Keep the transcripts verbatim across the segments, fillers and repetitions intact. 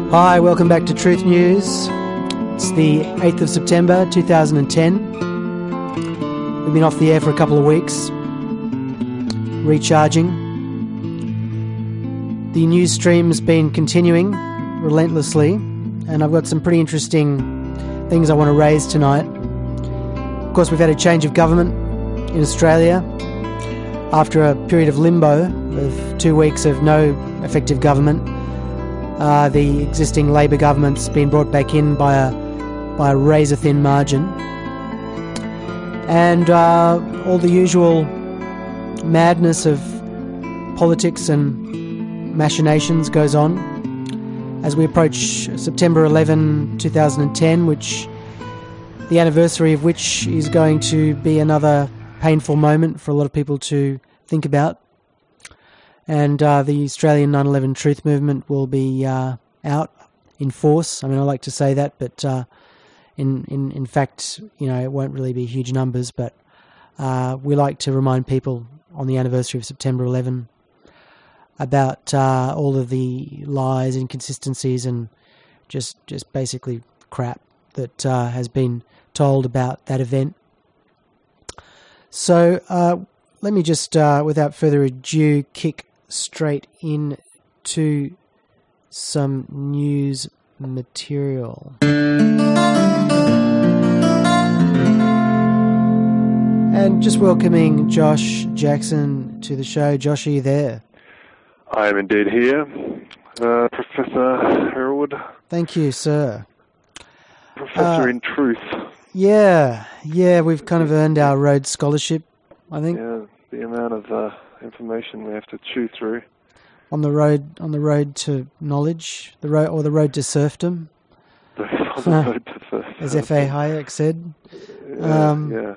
Hi, welcome back to Truth News. It's the eighth of September two thousand ten. We've been off the air for a couple of weeks, recharging. The news stream's been continuing relentlessly, and I've got some pretty interesting things I want to raise tonight. Of course, we've had a change of government in Australia after a period of limbo of two weeks of no effective government. Uh, the existing Labor government's been brought back in by a by a razor-thin margin, and uh, all the usual madness of politics and machinations goes on as we approach September eleventh, two thousand ten, which the anniversary of which is going to be another painful moment for a lot of people to think about. And uh, the Australian nine eleven Truth Movement will be uh, out in force. I mean, I like to say that, but uh, in, in in fact, you know, it won't really be huge numbers. But uh, we like to remind people on the anniversary of September eleventh about uh, all of the lies, inconsistencies, and just just basically crap that uh, has been told about that event. So uh, let me just, uh, without further ado, kick straight in to some news material. And just welcoming Josh Jackson to the show. Josh, are you there? I am indeed here, uh, Professor Harewood. Thank you, sir. Professor uh, in Truth. Yeah, yeah, we've kind of earned our Rhodes Scholarship, I think. Yeah, the amount of uh, information we have to chew through on the road, on the road to knowledge, the road or the road to serfdom. The, on the road to serfdom, as F A Hayek said. Yeah, um, yeah.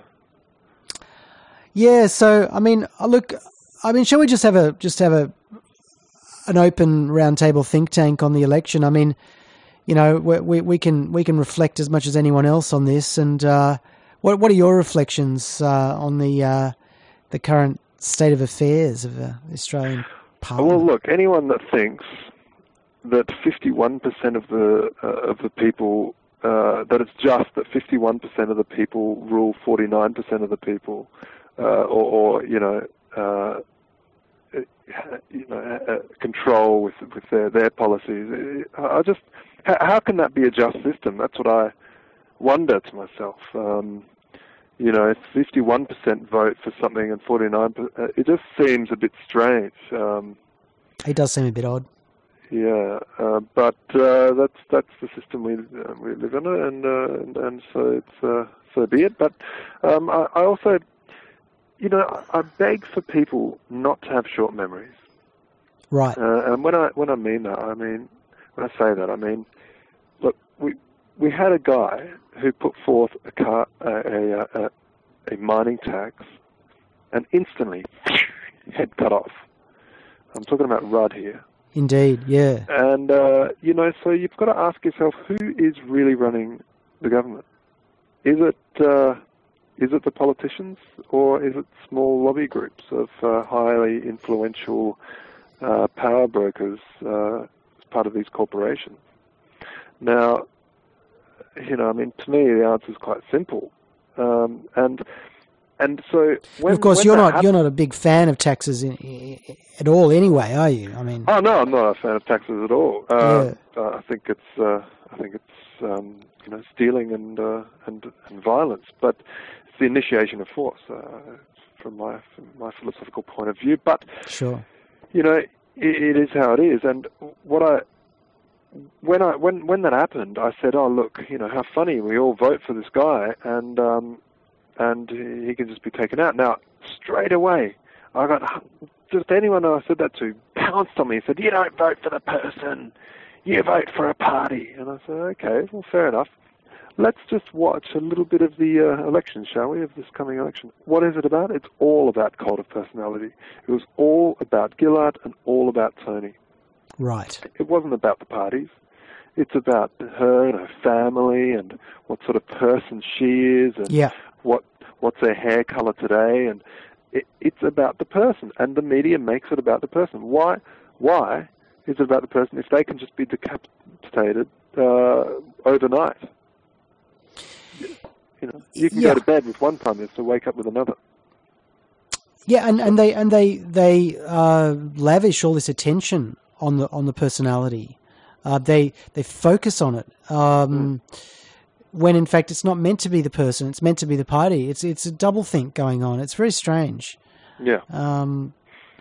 Yeah. So, I mean, look, I mean, shall we just have a just have a an open roundtable think tank on the election? I mean, you know, we we, we can we can reflect as much as anyone else on this. And uh, what what are your reflections uh, on the uh, the current state of affairs of the Australian Parliament? Well, look, anyone that thinks that fifty-one percent of the uh, of the people uh, that it's just that fifty-one percent of the people rule forty-nine percent of the people, uh, or, or you know, uh, you know, uh, control with with their their policies. I just, how can that be a just system? That's what I wonder to myself. Um, You know, if fifty-one percent vote for something and forty-nine percent, it just seems a bit strange. Um, it does seem a bit odd. Yeah, uh, but uh, that's that's the system we uh, we live in, and uh, and, and so it's uh, so be it. But um, I, I also, you know, I beg for people not to have short memories. Right. Uh, and when I when I mean that, I mean when I say that, I mean, look, we. We had a guy who put forth a, car, a, a, a mining tax, and instantly, head cut off. I'm talking about Rudd here. Indeed, yeah. And, uh, you know, so you've got to ask yourself, who is really running the government? Is it uh, is it the politicians, or is it small lobby groups of uh, highly influential uh, power brokers uh, as part of these corporations? Now, you know, I mean, to me, the answer is quite simple, um, and and so when, of course when you're not happens, you're not a big fan of taxes in, in, at all, anyway, are you? I mean, oh no, I'm not a fan of taxes at all. Uh, yeah. uh, I think it's uh, I think it's um, you know, stealing and uh, and and violence, but it's the initiation of force uh, from my from my philosophical point of view. But sure, you know, it, it is how it is, and what I. When I when when that happened, I said, "Oh, look, you know, how funny! We all vote for this guy, and um, and he can just be taken out." Now, straight away, I got just anyone I said that to pounced on me and said, "You don't vote for the person, you vote for a party." And I said, "Okay, well, fair enough. Let's just watch a little bit of the uh, election, shall we, of this coming election? What is it about? It's all about cult of personality. It was all about Gillard and all about Tony." Right. It wasn't about the parties. It's about her and her family and what sort of person she is and yeah. what what's her hair color today. And it, it's about the person, and the media makes it about the person. Why? Why Is it about the person if they can just be decapitated uh, overnight? You know, you can yeah. go to bed with one prime minister, wake up with another. Yeah, and, and they and they they uh, lavish all this attention on the on the personality. Uh, they they focus on it um, mm. when in fact it's not meant to be the person; it's meant to be the party. It's it's a double think going on. It's very strange. Yeah. Um,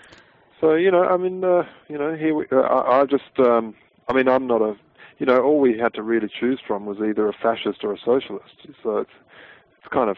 so you know, I mean, uh, you know, here we, uh, I, I just, um, I mean, I'm not a, you know, all we had to really choose from was either a fascist or a socialist. So it's it's kind of.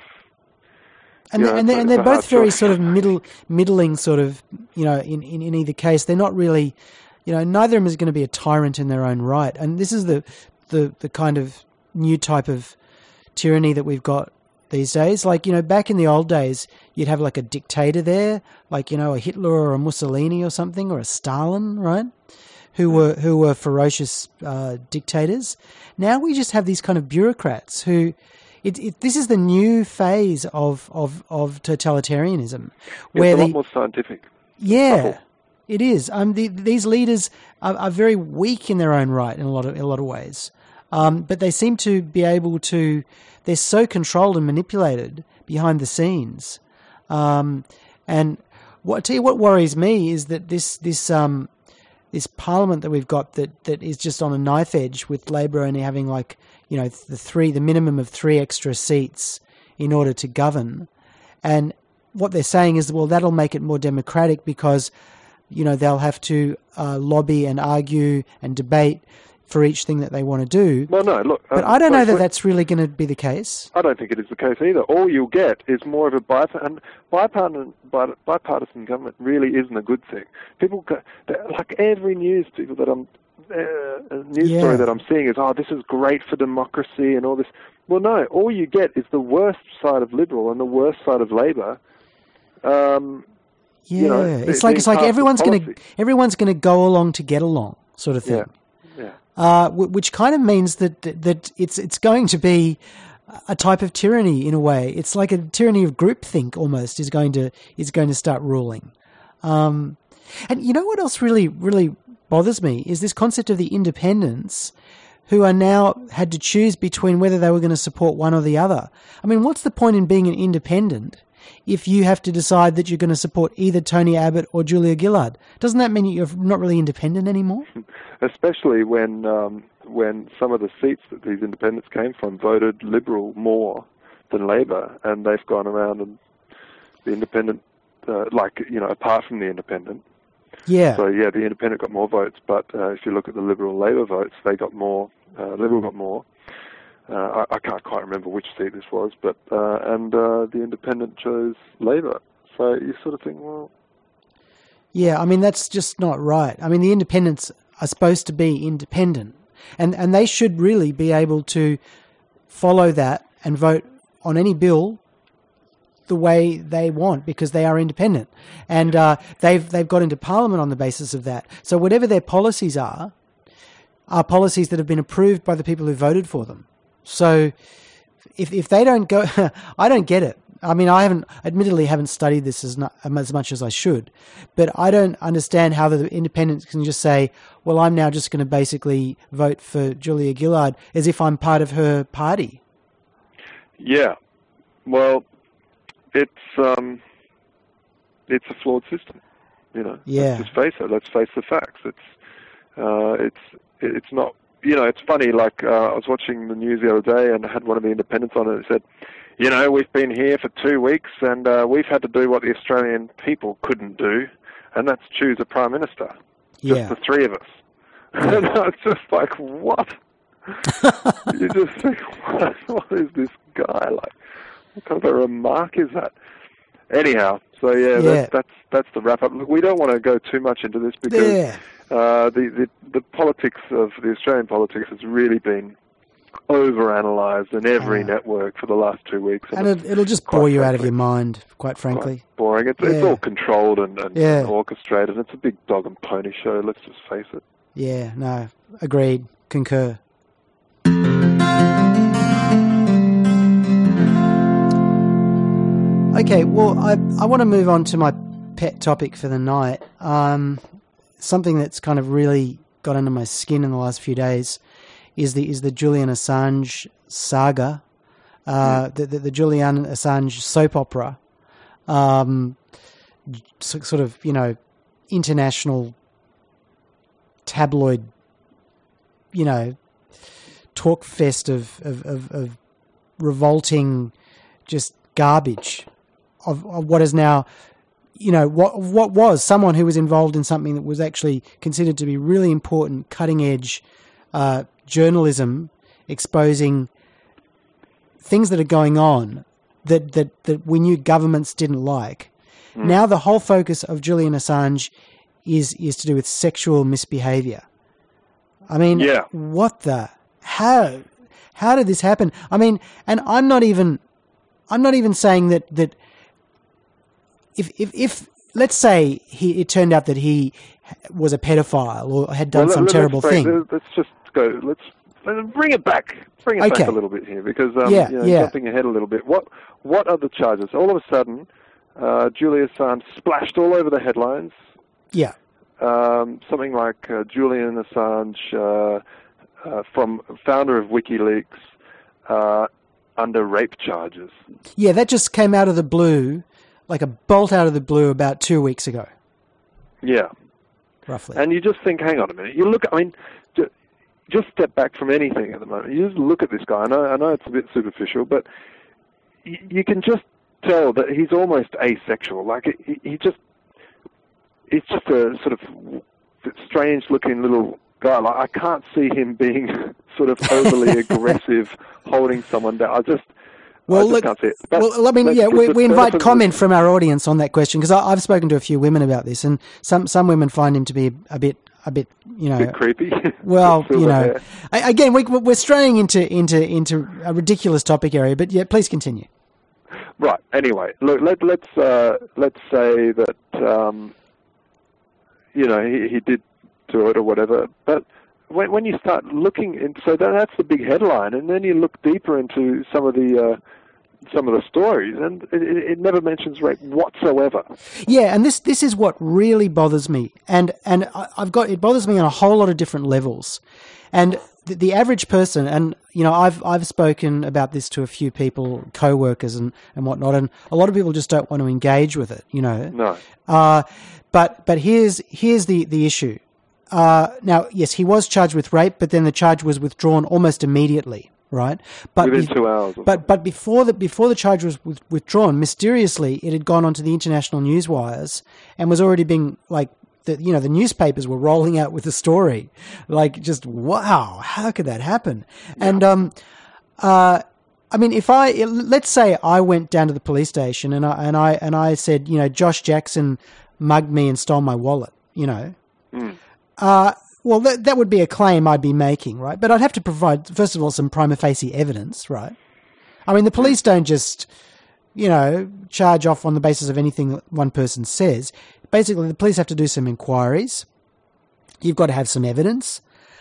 And, yeah, and, they're, and they're both very choice. sort of middle, middling sort of, you know, in, in, in either case. They're not really, you know, neither of them is going to be a tyrant in their own right. And this is the, the, the kind of new type of tyranny that we've got these days. Like, you know, back in the old days, you'd have like a dictator there, like, you know, a Hitler or a Mussolini or something, or a Stalin, right? Who were, who were ferocious uh, dictators. Now we just have these kind of bureaucrats who... It, it, this is the new phase of, of, of totalitarianism. Where it's a lot the, more scientific. Yeah, Couple. It is. Um, the, these leaders are, are very weak in their own right in a lot of, in a lot of ways. Um, but they seem to be able to, they're so controlled and manipulated behind the scenes. Um, and what, I tell you what worries me is that this, this, um, this parliament that we've got that, that is just on a knife edge, with Labor only having like, you know, the three, the minimum of three extra seats in order to govern. And what they're saying is, well, that'll make it more democratic because, you know, they'll have to uh, lobby and argue and debate for each thing that they want to do. Well, no, look. But um, I don't know that that's really going to be the case. I don't think it is the case either. All you'll get is more of a bipartisan, bipartisan, bipartisan government really isn't a good thing. People, go, like every news people that I'm, uh, a news yeah. story that I'm seeing is, oh, this is great for democracy and all this. Well, no, all you get is the worst side of Liberal and the worst side of Labor. Um, yeah, you know, it's like it's like everyone's going to everyone's going to go along to get along, sort of thing. Yeah. Yeah. Uh, which kind of means that that it's it's going to be a type of tyranny in a way. It's like a tyranny of groupthink almost is going to is going to start ruling. Um, and you know what else really really bothers me is this concept of the independents who are now had to choose between whether they were going to support one or the other. I mean, what's the point in being an independent if you have to decide that you're going to support either Tony Abbott or Julia Gillard? Doesn't that mean you're not really independent anymore? Especially when um, when some of the seats that these independents came from voted Liberal more than Labor, and they've gone around and the independent, uh, like, you know, apart from the independent. Yeah. So, yeah, the independent got more votes, but uh, if you look at the Liberal and Labor votes, they got more, uh, Liberal got more. Uh, I, I can't quite remember which seat this was, but uh, and uh, the independent chose Labor. So you sort of think, well... Yeah, I mean, that's just not right. I mean, the independents are supposed to be independent, and, and they should really be able to follow that and vote on any bill the way they want because they are independent. And uh, they've they've got into Parliament on the basis of that. So whatever their policies are, are policies that have been approved by the people who voted for them. So if if they don't go, I don't get it. I mean, I haven't, admittedly, haven't studied this as, not, as much as I should, but I don't understand how the independents can just say, well, I'm now just going to basically vote for Julia Gillard as if I'm part of her party. Yeah. Well, it's um, it's a flawed system, you know. Yeah. Let's just face it. Let's face the facts. It's uh, it's it's not. You know, it's funny. Like uh, I was watching the news the other day, and I had one of the independents on it. And it said, "You know, we've been here for two weeks, and uh, we've had to do what the Australian people couldn't do, and that's choose a prime minister. Just yeah. the three of us." Yeah. And I was just like, "What?" You just think, what, "What is this guy like? What kind of a remark is that?" Anyhow, so yeah, yeah. That's, that's that's the wrap up. Look, we don't want to go too much into this because yeah. uh, the, the the politics of the Australian politics has really been overanalyzed in every uh, network for the last two weeks, and, and it, it'll just bore you frankly, out of your mind, quite frankly. Quite boring. It's, yeah. it's all controlled and, and, yeah. and orchestrated. It's a big dog and pony show. Let's just face it. Yeah. No. Agreed. Concur. Okay, well, I I want to move on to my pet topic for the night. Um, something that's kind of really got under my skin in the last few days is the is the Julian Assange saga, uh, mm. the, the the Julian Assange soap opera, um, so, sort of you know international tabloid, you know, talk fest of of, of, of revolting, just garbage of, of what is now, you know, what what was someone who was involved in something that was actually considered to be really important, cutting edge uh, journalism, exposing things that are going on that that that we knew governments didn't like. Mm. Now the whole focus of Julian Assange is is to do with sexual misbehavior. I mean, yeah. what the how how did this happen? I mean, and I'm not even I'm not even saying that that if if if let's say he it turned out that he was a pedophile or had done well, some let, terrible let's break, thing. Let's just go. Let's, let's bring it back. Bring it Okay. back a little bit here because um, Yeah, you know, yeah. jumping ahead a little bit. What what are the charges? All of a sudden, uh, Julian Assange splashed all over the headlines. Yeah. Um, something like uh, Julian Assange, uh, uh, from founder of WikiLeaks, uh, under rape charges. Yeah, that just came out of the blue, like a bolt out of the blue about two weeks ago, Yeah. roughly. And you just think, hang on a minute. You look, I mean, ju- just step back from anything at the moment. You just look at this guy. I know, I know it's a bit superficial, but y- you can just tell that he's almost asexual. Like, he, he just, he's just a sort of strange-looking little guy. Like, I can't see him being sort of overly aggressive, holding someone down. I just, Well, I just look, can't see it. But well, I mean, let's- yeah, we, let's we go invite to- comment from our audience on that question because I've spoken to a few women about this, and some some women find him to be a bit, a bit, you know, A bit creepy. well, Silver you know, hair. I, again, we, we're straying into into into a ridiculous topic area, but yeah, please continue. Right. Anyway, look. Let, let's uh, let's say that um, you know he, he did do it or whatever. But when when you start looking, in, so that, that's the big headline, and then you look deeper into some of the uh, some of the stories, and it, it it never mentions rape whatsoever. Yeah, and this this is what really bothers me, and and I- I've got it bothers me on a whole lot of different levels, and the, the average person, and you know, I've I've spoken about this to a few people, co-workers and and whatnot, and a lot of people just don't want to engage with it, you know. No. Uh, but but here's here's the the issue. Uh, now, yes, he was charged with rape, but then the charge was withdrawn almost immediately, right? But Within be- two hours. Or But but before the before the charge was with, withdrawn, mysteriously it had gone onto the international news wires and was already being like the you know the newspapers were rolling out with the story, like just wow, how could that happen? Yeah. And um, uh, I mean, if I let's say I went down to the police station and I and I and I said, you know, Josh Jackson mugged me and stole my wallet, you know. Mm. Uh, well, that, that would be a claim I'd be making, right? But I'd have to provide, first of all, some prima facie evidence, right? I mean, the police don't just, you know, charge off on the basis of anything one person says. Basically, the police have to do some inquiries. You've got to have some evidence.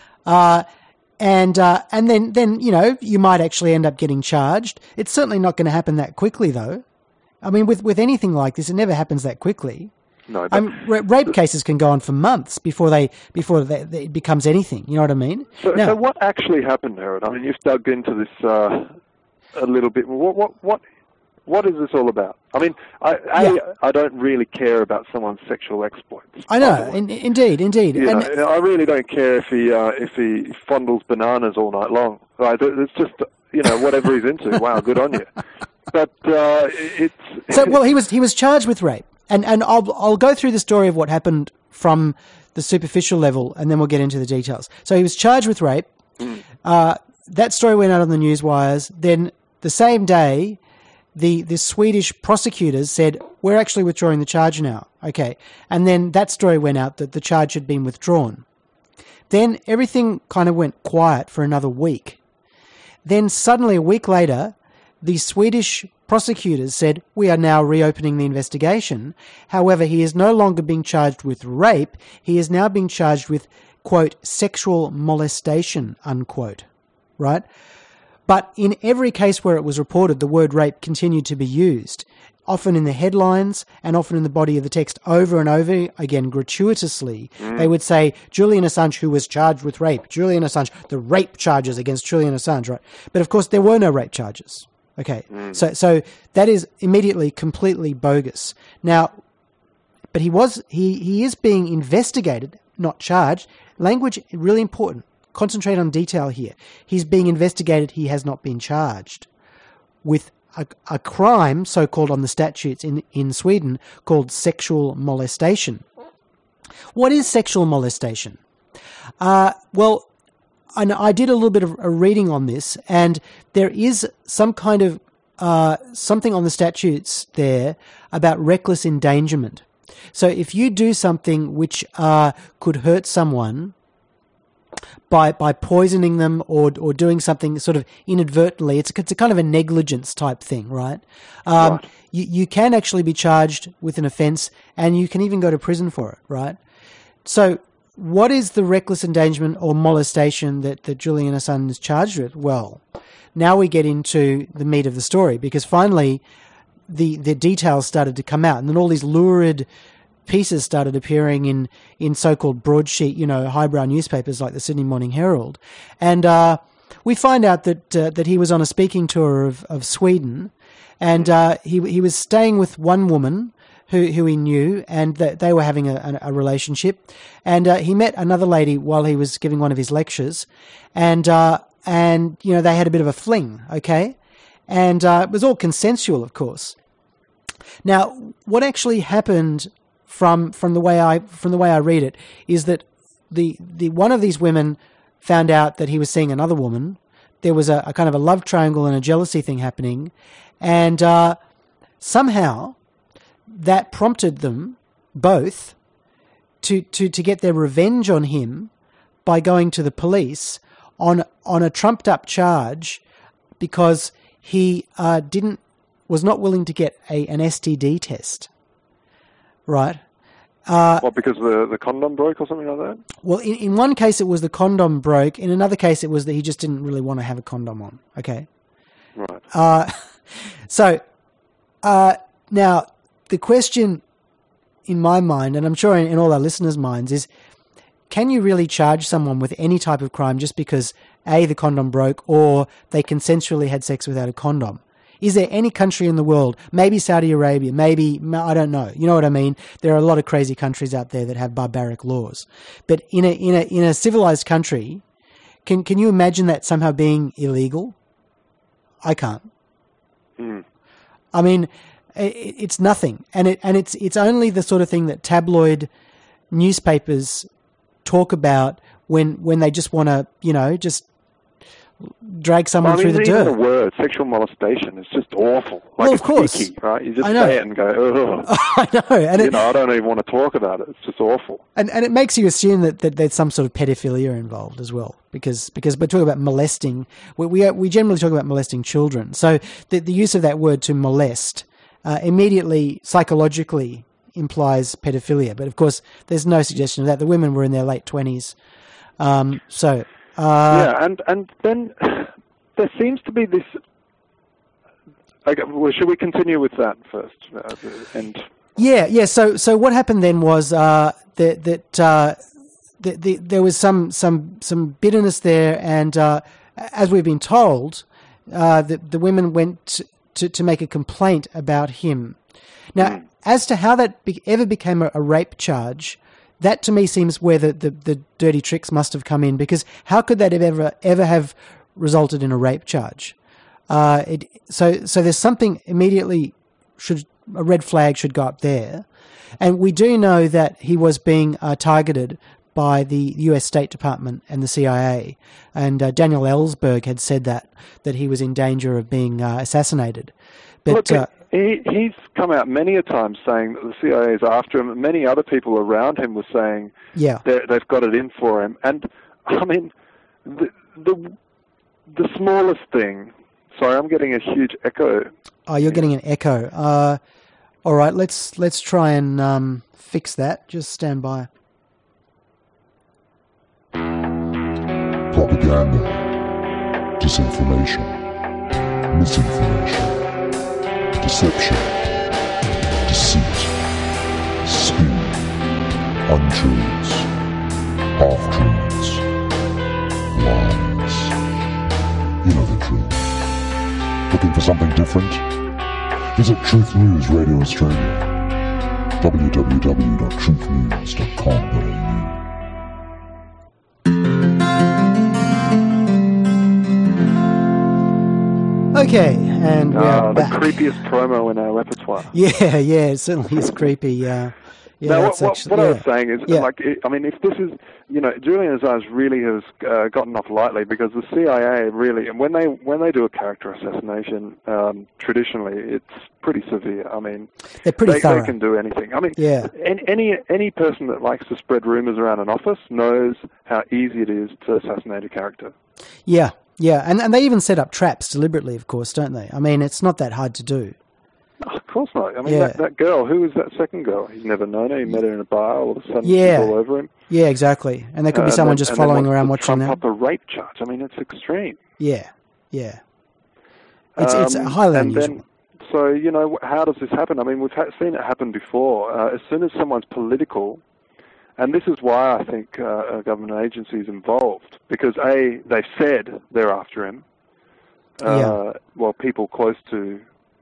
Uh, and uh, and then, then, you know, you might actually end up getting charged. It's certainly not going to happen that quickly, though. I mean, with, with anything like this, it never happens that quickly. No. But I mean, ra- rape cases can go on for months before they before they, they, it becomes anything. You know what I mean? So, Now- so what actually happened, Harold? I mean, you've dug into this uh, a little bit. What, what, what, what is this all about? I mean, I, Yeah. I, I don't really care about someone's sexual exploits. I know, in, indeed, indeed. You And know, I really don't care if he uh, if he fondles bananas all night long. Right? It- It's just you know whatever he's into. Wow, good on you. But uh, it's so, well, he was he was charged with rape, and and I'll I'll go through the story of what happened from the superficial level, and then we'll get into the details. So he was charged with rape. Mm. Uh, that story went out on the news wires. Then the same day, the the Swedish prosecutors said, we're actually withdrawing the charge now. Okay. And then that story went out that the charge had been withdrawn. Then everything kind of went quiet for another week. Then suddenly a week later, the Swedish prosecutors said, we are now reopening the investigation. However, he is no longer being charged with rape. He is now being charged with, quote, sexual molestation, unquote. Right? But in every case where it was reported, the word rape continued to be used. often in the headlines and often in the body of the text over and over again, gratuitously, mm. they would say, Julian Assange, who was charged with rape, Julian Assange, the rape charges against Julian Assange, right? But of course, there were no rape charges. Okay, mm. so so that is immediately completely bogus. Now, but he was he he is being investigated, not charged. Language really important. Concentrate on detail here. He's being investigated. He has not been charged with a, a crime, so called on the statutes in in Sweden, called sexual molestation. What is sexual molestation? Uh, well. And I did a little bit of a reading on this, and there is some kind of uh, something on the statutes there about reckless endangerment. So if you do something which uh, could hurt someone by by poisoning them or or doing something sort of inadvertently, it's it's a kind of a negligence type thing, right? Um, right. You you can actually be charged with an offence, and you can even go to prison for it, right? So. What is the reckless endangerment or molestation that, that Julian Assange is charged with? Well, now we get into the meat of the story, because finally the the details started to come out, and then all these lurid pieces started appearing in, in so-called broadsheet, you know, highbrow newspapers like the Sydney Morning Herald. And uh, we find out that uh, that he was on a speaking tour of, of Sweden, and uh, he he was staying with one woman who who he knew, and that they were having a, a relationship. And uh, he met another lady while he was giving one of his lectures, and uh, and you know they had a bit of a fling, okay, and uh, it was all consensual, of course. Now, what actually happened from from the way I from the way I read it is that the the one of these women found out that he was seeing another woman. There was a, a kind of a love triangle and a jealousy thing happening, and uh, somehow. That prompted them both to, to, to get their revenge on him by going to the police on on a trumped up charge because he uh, didn't was not willing to get a an S T D test, right? Uh, well, because the the condom broke or something like that. Well, in, in one case it was the condom broke. In another case it was that he just didn't really want to have a condom on. Okay, right. Uh, so uh, now. The question in my mind, and I'm sure in, in all our listeners' minds, is can you really charge someone with any type of crime just because, A, the condom broke, or they consensually had sex without a condom? Is there any country in the world, maybe Saudi Arabia, maybe, I don't know, you know what I mean? There are a lot of crazy countries out there that have barbaric laws. But in a in a, in a civilized country, can, can you imagine that somehow being illegal? I can't. Mm. I mean... It's nothing, and it and it's it's only the sort of thing that tabloid newspapers talk about when when they just want to, you know, just drag someone well, I mean, through the even dirt. The word sexual molestation is just awful. Like well, of it's course, sticky, right? You just I know. say it and go, oh. I know, and you it, know, I don't even want to talk about it. It's just awful. And and it makes you assume that, that there's some sort of pedophilia involved as well, because because we're talking about molesting. We we, we generally talk about molesting children, so the the use of that word to molest. Uh, immediately, psychologically, implies pedophilia. But, of course, there's no suggestion of that. The women were in their late twenties. Um, so... Uh, yeah, and, and then there seems to be this... Okay, well, should we continue with that first? Uh, and Yeah, yeah. So so what happened then was uh, that, that uh, the, the, there was some, some, some bitterness there, and uh, as we've been told, uh, the, the women went... To, to make a complaint about him. Now, mm. as to how that be, ever became a, a rape charge, that to me seems where the, the, the dirty tricks must have come in, because how could that have ever ever have resulted in a rape charge? Uh, it, so so there's something immediately, should a red flag should go up there. And we do know that he was being uh, targeted by the U S State Department and the C I A. And uh, Daniel Ellsberg had said that, that he was in danger of being uh, assassinated. But Look, uh, he, he's come out many a time saying that the C I A is after him. Many other people around him were saying yeah. they've got it in for him. And, I mean, the, the, the smallest thing... Sorry, I'm getting a huge echo. Oh, you're getting an echo. Uh, all right, let's let's try and um, fix that. Just stand by. Propaganda, disinformation, misinformation, deception, deceit, spin, untruths, half-truths, lies. You know the truth. Looking for something different? Visit Truth News Radio Australia. w w w dot truth news dot com dot a u. Okay, and we are Ah, the back. creepiest promo in our repertoire. Yeah, yeah, it certainly is creepy. Uh, yeah, now, what, that's what, actually, what I yeah. was saying is, Yeah. like, it, I mean, if this is, you know, Julian Assange really has uh, gotten off lightly because the C I A really, and when they when they do a character assassination, um, traditionally it's pretty severe. I mean, They're pretty they, thorough. they can do anything. I mean, Yeah. any, any any person that likes to spread rumors around an office knows how easy it is to assassinate a character. Yeah, yeah, and and they even set up traps deliberately, of course, don't they? I mean, it's not that hard to do. Oh, of course not. I mean, Yeah. that, that girl, who was that second girl? He's never known her. He met her in a bar. All of a sudden, Yeah. she's all over him. Yeah, exactly. And there could Uh, be and someone then- just and then following wants around to watching trump them. up a rape charge. I mean, it's extreme. Yeah, yeah. It's it's Um, highly and unusual. Then, so, you know, how does this happen? I mean, we've ha- seen it happen before. Uh, as soon as someone's political, and this is why I think uh, a government agency is involved, because, A, they've said they're after him. Uh, Yeah. Well, people close to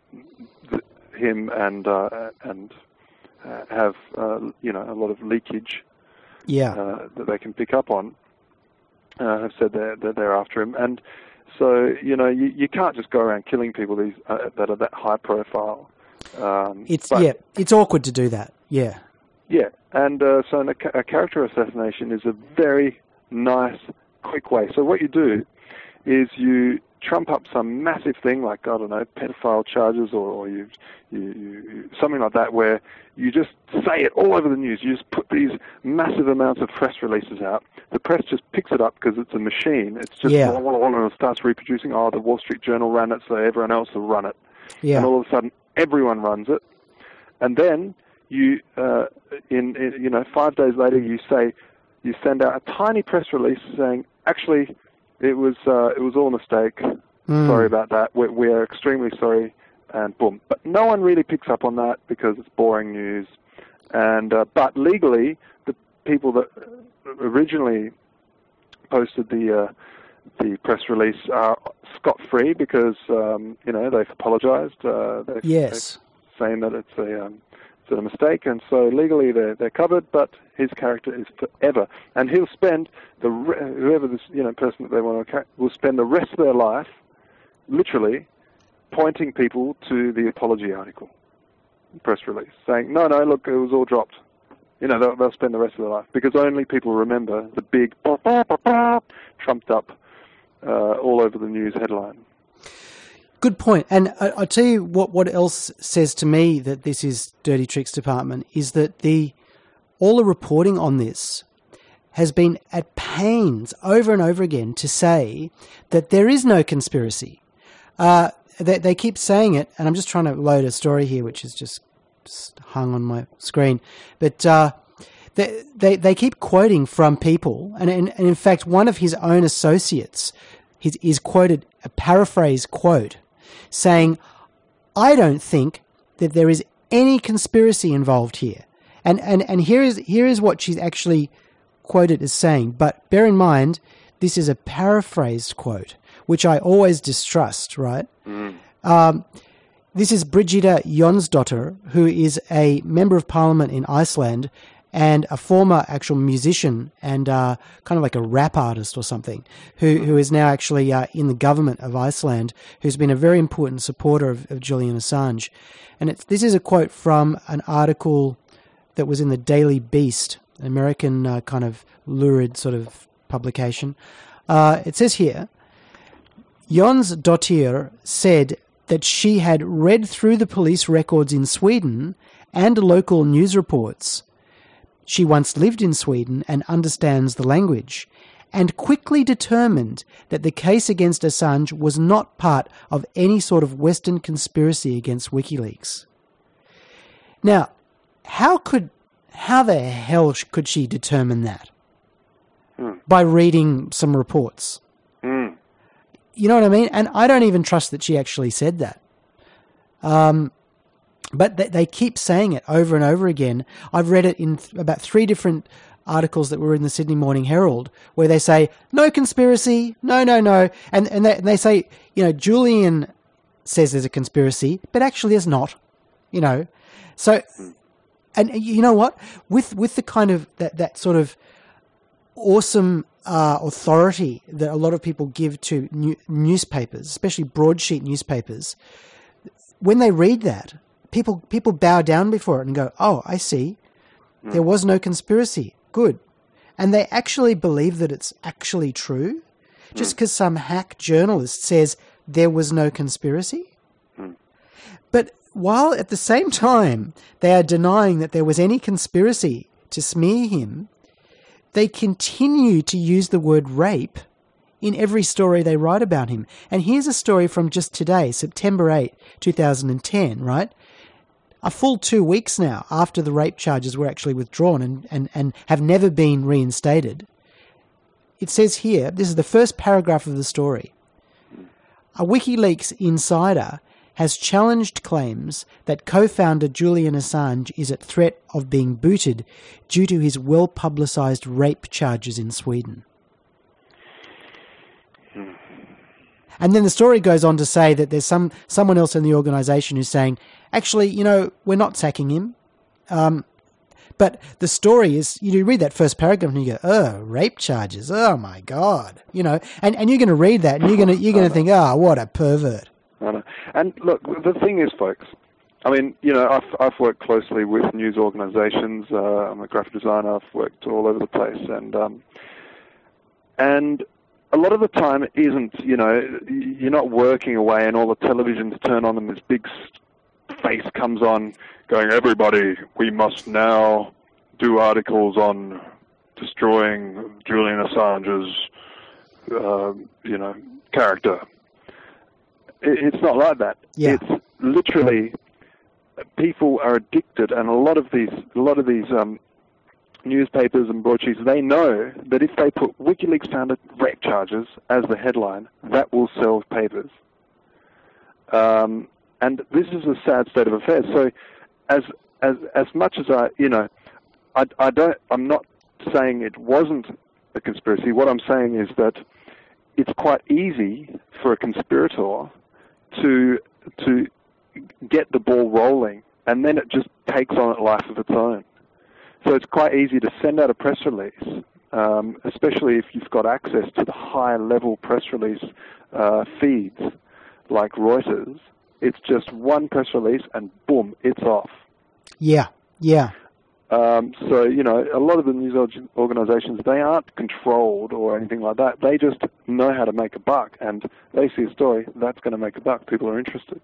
th- him and uh, and uh, have, uh, you know, a lot of leakage Yeah, uh, that they can pick up on, uh, have said they're, that they're after him. And so, you know, you, you can't just go around killing people these uh, that are that high profile. Um, it's but, yeah, it's awkward to do that. Yeah, Yeah, and uh, so a, ca- a character assassination is a very nice, quick way. So what you do is you trump up some massive thing like, I don't know, pedophile charges or, or you, you, you something like that, where you just say it all over the news. You just put these massive amounts of press releases out. The press just picks it up because it's a machine. It's just Yeah. blah, blah, blah, and it starts reproducing, oh, the Wall Street Journal ran it, so everyone else will run it. yeah, And all of a sudden, everyone runs it. And then you, uh, in, in you know, five days later, you say, you send out a tiny press release saying, actually, it was uh, it was all a mistake. Mm. Sorry about that. We're, we're extremely sorry. And boom. But no one really picks up on that because it's boring news. And uh, but legally, the people that originally posted the uh, the press release are scot-free because um, you know they've apologized. Uh, they've, yes, they're saying that it's a um, it's a mistake, and so legally they're they're covered. But his character is forever, and he'll spend the re- whoever this you know person that they want to ca- will spend the rest of their life, literally, pointing people to the apology article, press release, saying no, no, look, it was all dropped. You know, they'll, they'll spend the rest of their life because only people remember the big trumped up uh, all over the news headline. good point. And I, I'll tell you what. What else says to me that this is Dirty Tricks Department is that the all the reporting on this has been at pains over and over again to say that there is no conspiracy. Uh, they, they keep saying it, and I'm just trying to load a story here, which is just, just hung on my screen. But uh, they, they they keep quoting from people, and in, and in fact, one of his own associates is, is quoted a paraphrase quote saying, "I don't think that there is any conspiracy involved here." And and and here is here is what she's actually quoted as saying. But bear in mind, this is a paraphrased quote, which I always distrust, right? Mm. Um, this is Brigida Jonsdottir, who is a member of parliament in Iceland and a former actual musician and uh, kind of like a rap artist or something, who, who is now actually uh, in the government of Iceland, who's been a very important supporter of, of Julian Assange. And it's, this is a quote from an article that was in the Daily Beast, an American uh, kind of lurid sort of publication. Uh, it says here, Jonsdottir said that she had read through the police records in Sweden and local news reports. She once lived in Sweden and understands the language, and quickly determined that the case against Assange was not part of any sort of Western conspiracy against WikiLeaks. Now, how could, how the hell could she determine that? Mm. By reading some reports. Mm. You know what I mean? And I don't even trust that she actually said that. Um, But they, they keep saying it over and over again. I've read it in th- about three different articles that were in the Sydney Morning Herald where they say, no conspiracy, no, no, no. And, and, they, and they say, you know, Julian says there's a conspiracy, but actually there's not, you know. So, and you know what? With with the kind of, that, that sort of awesome uh, authority that a lot of people give to new, newspapers, especially broadsheet newspapers, when they read that, people people bow down before it and go, oh, I see. There was no conspiracy. Good. And they actually believe that it's actually true just because some hack journalist says there was no conspiracy. But while at the same time they are denying that there was any conspiracy to smear him, they continue to use the word rape in every story they write about him. And here's a story from just today, September eighth, two thousand ten, right? A full two weeks now after the rape charges were actually withdrawn and, and, and have never been reinstated. It says here, this is the first paragraph of the story. A WikiLeaks insider has challenged claims that co-founder Julian Assange is at threat of being booted due to his well-publicised rape charges in Sweden. And then the story goes on to say that there's some someone else in the organisation who's saying, actually, you know, we're not sacking him. Um, but the story is, you read that first paragraph and you go, oh, rape charges, oh my God. You know, and, and you're going to read that and you're going to you're going to think, oh, what a pervert. I know. And look, the thing is, folks, I mean, you know, I've, I've worked closely with news organisations. Uh, I'm a graphic designer. I've worked all over the place. And um, and... a lot of the time it isn't, you know, you're not working away and all the televisions turn on and this big face comes on going, everybody, we must now do articles on destroying Julian Assange's, uh, you know, character. It, it's not like that. Yeah. It's literally, people are addicted, and a lot of these, a lot of these, um, newspapers and broadsheets, they know that if they put WikiLeaks founded rape charges as the headline, that will sell papers. Um, and this is a sad state of affairs. So, as as as much as I, you know, I, I don't, I'm not saying it wasn't a conspiracy. What I'm saying is that it's quite easy for a conspirator to to get the ball rolling, and then it just takes on a life of its own. So it's quite easy to send out a press release, um, especially if you've got access to the high-level press release uh, feeds like Reuters. It's just one press release and boom, it's off. Yeah, yeah. Um, so, you know, a lot of the news organizations, they aren't controlled or anything like that. They just know how to make a buck, and they see a story, that's going to make a buck. People are interested.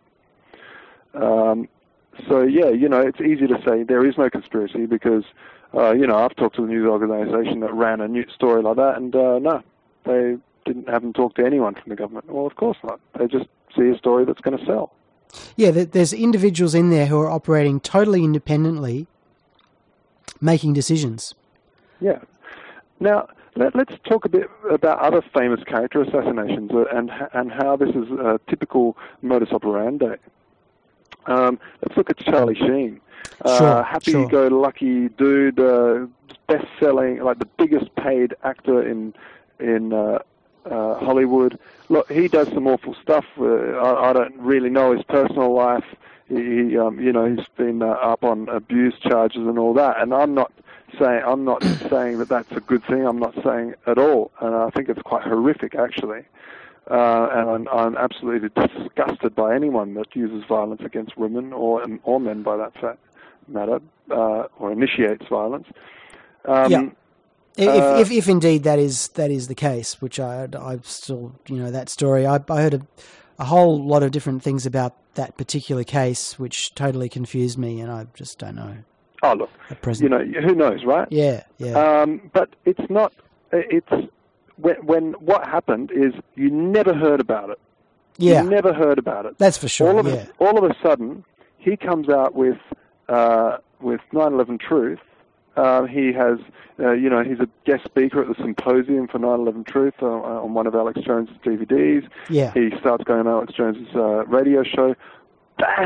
Um So, yeah, you know, it's easy to say there is no conspiracy because, uh, you know, I've talked to the news organization that ran a new story like that, and uh, no, they didn't haven't talked to anyone from the government. Well, of course not. They just see a story that's going to sell. Yeah, there's individuals in there who are operating totally independently, making decisions. Yeah. Now, let, let's talk a bit about other famous character assassinations and, and how this is a typical modus operandi. Um, let's look at Charlie Sheen. Uh, sure, happy-go-lucky sure. dude, uh, best-selling, like the biggest paid actor in in uh, uh, Hollywood. Look, he does some awful stuff. Uh, I, I don't really know his personal life. He, um, you know, he's been uh, up on abuse charges and all that. And I'm not saying I'm not saying that that's a good thing. I'm not saying at all. And I think it's quite horrific, actually. Uh, and I'm, I'm absolutely disgusted by anyone that uses violence against women or or men, by that fact matter, uh, or initiates violence. Um, yeah, if, uh, if if indeed that is that is the case, which I I still, you know, that story. I, I heard a, a whole lot of different things about that particular case, which totally confused me, and I just don't know. Oh look, at present. You know, who knows, right? Yeah, yeah. Um, but it's not. It's. When, when what happened is you never heard about it. Yeah. You never heard about it. That's for sure, all of yeah. A, all of a sudden, he comes out with uh, with nine eleven Truth. Uh, he has, uh, you know, he's a guest speaker at the symposium for nine eleven Truth uh, on one of Alex Jones's D V Ds. Yeah. He starts going on Alex Jones's uh, radio show. Bang!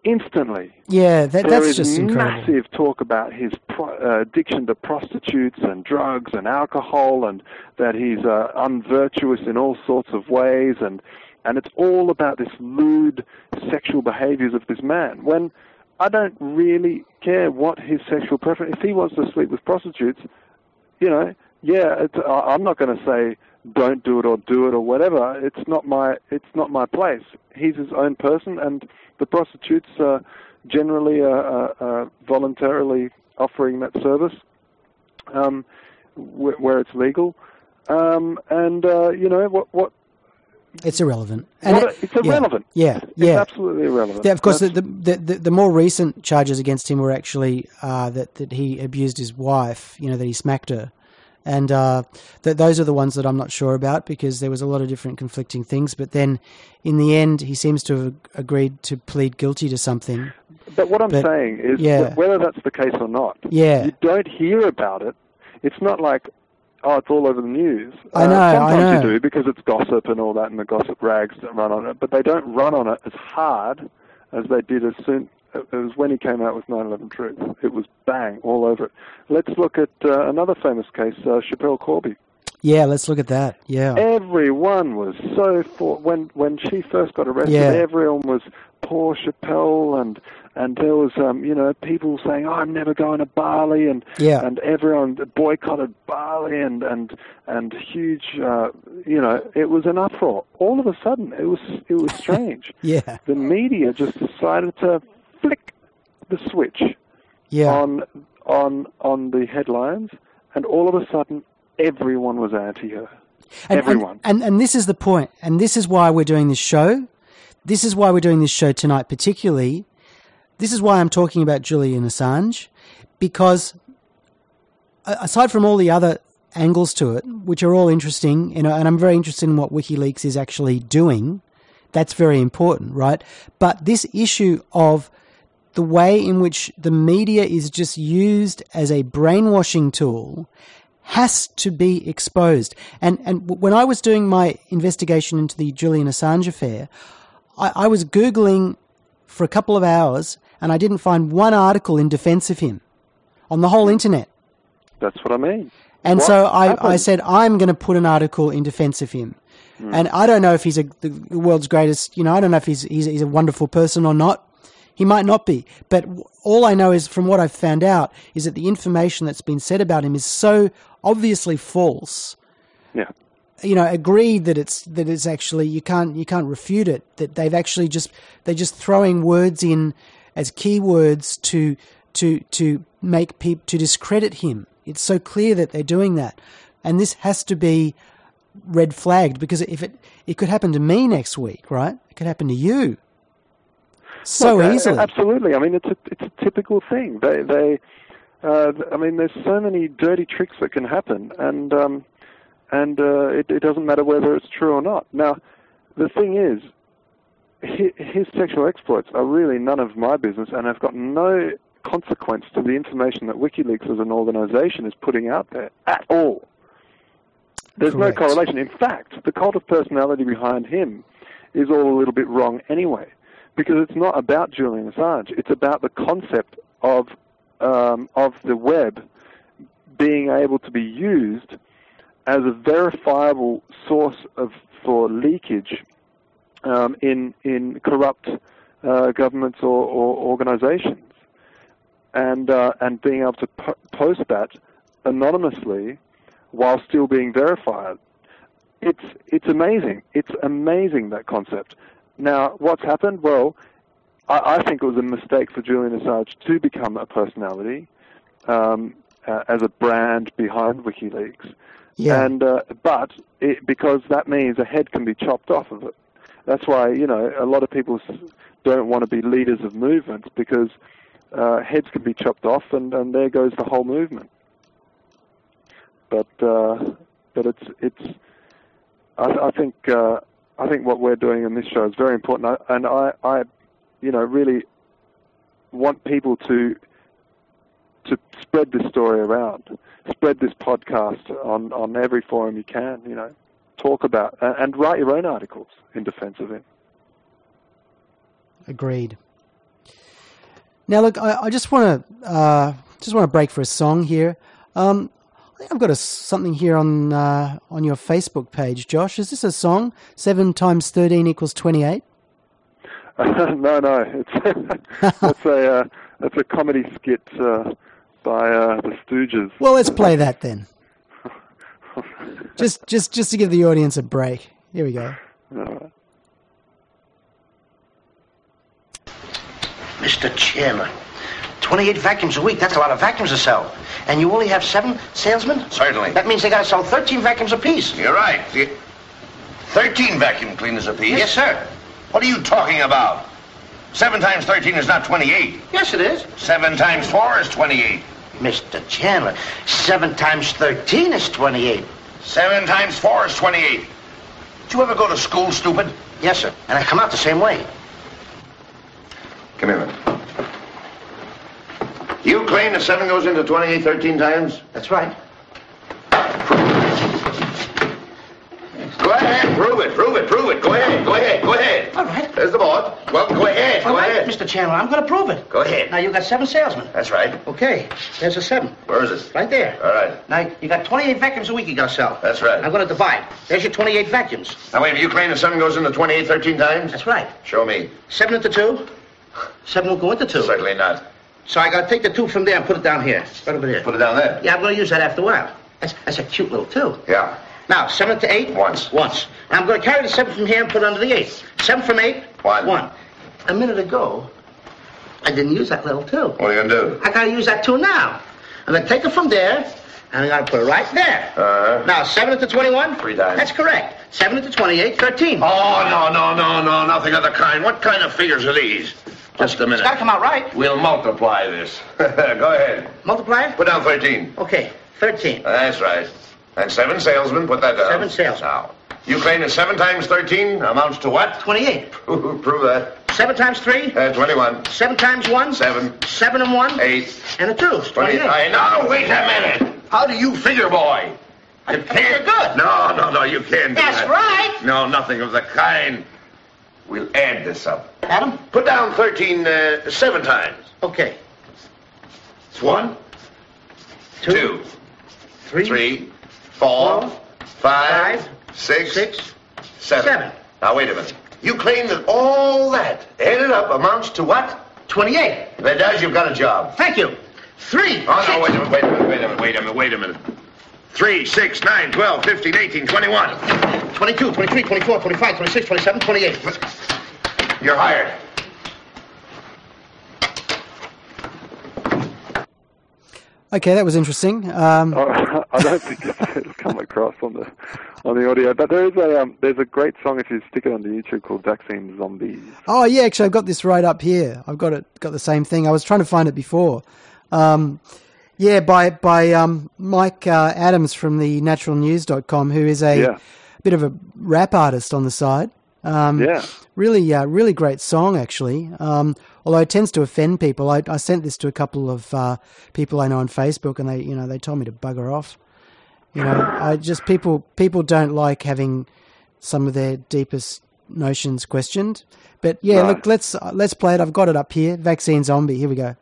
instantly. Yeah, that, there that's is just incredible. massive talk about his pro- uh, addiction to prostitutes and drugs and alcohol, and that he's uh, unvirtuous in all sorts of ways, and and it's all about this lewd sexual behaviors of this man. When I don't really care what his sexual preference. If he wants to sleep with prostitutes, you know, yeah, it's, I'm not going to say don't do it or do it or whatever. It's not my it's not my place. He's his own person, and the prostitutes are generally uh, uh, uh, voluntarily offering that service um, wh- where it's legal. Um, and uh, you know what? What it's irrelevant. And what it, a, it's irrelevant. Yeah, it's yeah, absolutely irrelevant. Yeah, of course, the, the the the more recent charges against him were actually uh, that that he abused his wife. You know, that he smacked her. And uh, th- those are the ones that I'm not sure about, because there was a lot of different conflicting things. But then, in the end, he seems to have agreed to plead guilty to something. But what I'm but, saying is, yeah. that whether that's the case or not, yeah. you don't hear about it. It's not like, oh, it's all over the news. I know, uh, sometimes I know. you do, because it's gossip and all that, and the gossip rags that run on it. But they don't run on it as hard as they did as soon. It was when he came out with nine eleven Truth. It was bang, all over it. Let's look at uh, another famous case, uh, Schapelle Corby. Yeah, let's look at that. Yeah. Everyone was so for when when she first got arrested. Yeah. Everyone was poor Schapelle, and and there was um you know people saying, oh, I'm never going to Bali, and yeah. and everyone boycotted Bali, and and and huge uh, you know it was an uproar. All of a sudden, it was it was strange. yeah. The media just decided to flick the switch yeah. on on on the headlines, and all of a sudden everyone was anti her. And, everyone. And, and and this is the point, and this is why we're doing this show. This is why we're doing this show tonight, particularly. This is why I'm talking about Julian Assange, because aside from all the other angles to it, which are all interesting, you know, and I'm very interested in what WikiLeaks is actually doing. That's very important, right? But this issue of the way in which the media is just used as a brainwashing tool has to be exposed. And and when I was doing my investigation into the Julian Assange affair, I, I was Googling for a couple of hours, and I didn't find one article in defense of him on the whole internet. That's what I mean. And what so I, I happened? said, I'm going to put an article in defense of him. Mm. And I don't know if he's a, the world's greatest, you know, I don't know if he's, he's, he's a wonderful person or not. He might not be. But all I know is from what I've found out is that the information that's been said about him is so obviously false. Yeah. You know, agreed that it's that it's actually you can't you can't refute it. That they've actually just they're just throwing words in as keywords to to to make people to discredit him. It's so clear that they're doing that, and this has to be red flagged, because if it it could happen to me next week, right? It could happen to you. So Look, easily. Uh, absolutely. I mean, it's a it's a typical thing. They they. Uh, I mean, there's so many dirty tricks that can happen, and um, and uh, it, it doesn't matter whether it's true or not. Now, the thing is, his, his sexual exploits are really none of my business, and have got no consequence to the information that WikiLeaks as an organization is putting out there at all. There's Correct. no correlation. In fact, the cult of personality behind him is all a little bit wrong anyway, because it's not about Julian Assange. It's about the concept of Um, of the web being able to be used as a verifiable source of for leakage um, in in corrupt uh, governments or, or organizations, and uh, and being able to po- post that anonymously while still being verified. It's it's amazing. It's amazing, that concept. Now, what's happened? Well, I think it was a mistake for Julian Assange to become a personality um, uh, as a brand behind WikiLeaks. Yeah. And uh, but it, because that means a head can be chopped off of it. That's why, you know, a lot of people don't want to be leaders of movements, because uh, heads can be chopped off, and, and there goes the whole movement. But uh, but it's it's. I, I think uh, I think what we're doing in this show is very important, I, and I. I you know, really want people to to spread this story around, spread this podcast on, on every forum you can, you know, talk about, uh, and write your own articles in defense of him. Agreed. Now, look, I, I just want to uh, just want to break for a song here. Um, I think I've got a, something here on uh, on your Facebook page, Josh. Is this a song? Seven times thirteen equals twenty-eight. Uh, no, no, it's that's a uh, that's a comedy skit uh, by uh, the Stooges. Well, let's play that then. just just just to give the audience a break. Here we go. All right. Mister Chandler, twenty-eight vacuums a week, that's a lot of vacuums to sell. And you only have seven salesmen? Certainly. That means they got to sell thirteen vacuums apiece. You're right. thirteen vacuum cleaners apiece? Yes, sir. What are you talking about? Seven times thirteen is not twenty-eight. Yes, it is. Seven times four is twenty-eight. Mister Chandler, seven times thirteen is twenty-eight. Seven times four is twenty-eight. Did you ever go to school, stupid? Yes, sir. And I come out the same way. Come here, man. You claim that seven goes into twenty-eight thirteen times? That's right. Go ahead, prove it, prove it, prove it. Go ahead, go ahead, go ahead. All right. There's the board. Well, go ahead, All go right, ahead. Mister Chandler, I'm going to prove it. Go ahead. Now, you got seven salesmen. That's right. Okay, there's a seven. Where is it? Right there. All right. Now, you got twenty-eight vacuums a week you got to sell. That's right. I'm going to divide. There's your twenty-eight vacuums. Now, wait a minute, you claim that seven goes into twenty-eight thirteen times? That's right. Show me. Seven into two. Seven will go into two. Certainly not. So I got to take the two from there and put it down here. Right over there. Put it down there. Yeah, I'm going to use that after a while. That's, that's a cute little two. Yeah. Now, seven to eight? Once. Once. Now, I'm going to carry the seven from here and put it under the eight. Seven from eight? One. One. A minute ago, I didn't use that little two. What are you going to do? I got to use that two now. I'm going to take it from there, and I'm going to put it right there. Uh-huh. Now, seven into twenty-one? Three times. That's correct. seven into twenty-eight, thirteen. Oh, no, no, no, no, nothing of the kind. What kind of figures are these? Just a minute. It's got to come out right. We'll multiply this. Go ahead. Multiply it? Put down thirteen. Okay, thirteen. That's right. And seven salesmen, put that down. Seven salesmen. Now, you claim that seven times thirteen amounts to what? twenty-eight. Prove that. Seven times three? Uh, twenty-one. Seven times one? Seven. Seven and one? Eight. And a two. Twenty. twenty-eight. I, no, wait a minute. How do you figure, boy? You I can't. figure good. No, no, no, you can't do That's that. right. No, nothing of the kind. We'll add this up. Adam? Put down thirteen uh, seven times. Okay. It's one, Two. two, Three. three, four, Four, five, five, six, Six. seven. seven. Now, wait a minute. You claim that all that added up amounts to what? twenty-eight. If it does, you've got a job. Thank you. Three. Oh, no, six. wait a minute, wait a minute, wait a minute, wait a minute, wait a minute. Three, six, nine, twelve, fifteen, eighteen, twenty-one. twenty-two, twenty-three, twenty-four, twenty-five, twenty-six, twenty-seven, twenty-eight. You're hired. Okay, that was interesting. Um, Oh, I don't think it's, it'll come across on the on the audio, but there is a um, there's a great song if you stick it on the YouTube called Vaccine Zombies. oh yeah, actually, I've got this right up here. I've got it, got the same thing. I was trying to find it before. Um, yeah, by by um, Mike uh, Adams from the natural news dot com, who is a Yeah. bit of a rap artist on the side. Um, Yeah. Really, uh, really great song, actually. Um, although it tends to offend people. I, I sent this to a couple of uh, people I know on Facebook, and they, you know, they told me to bugger off. You know, I just people people don't like having some of their deepest notions questioned. But yeah, Right. look, let's uh, let's play it. I've got it up here. Vaccine Zombie. Here we go.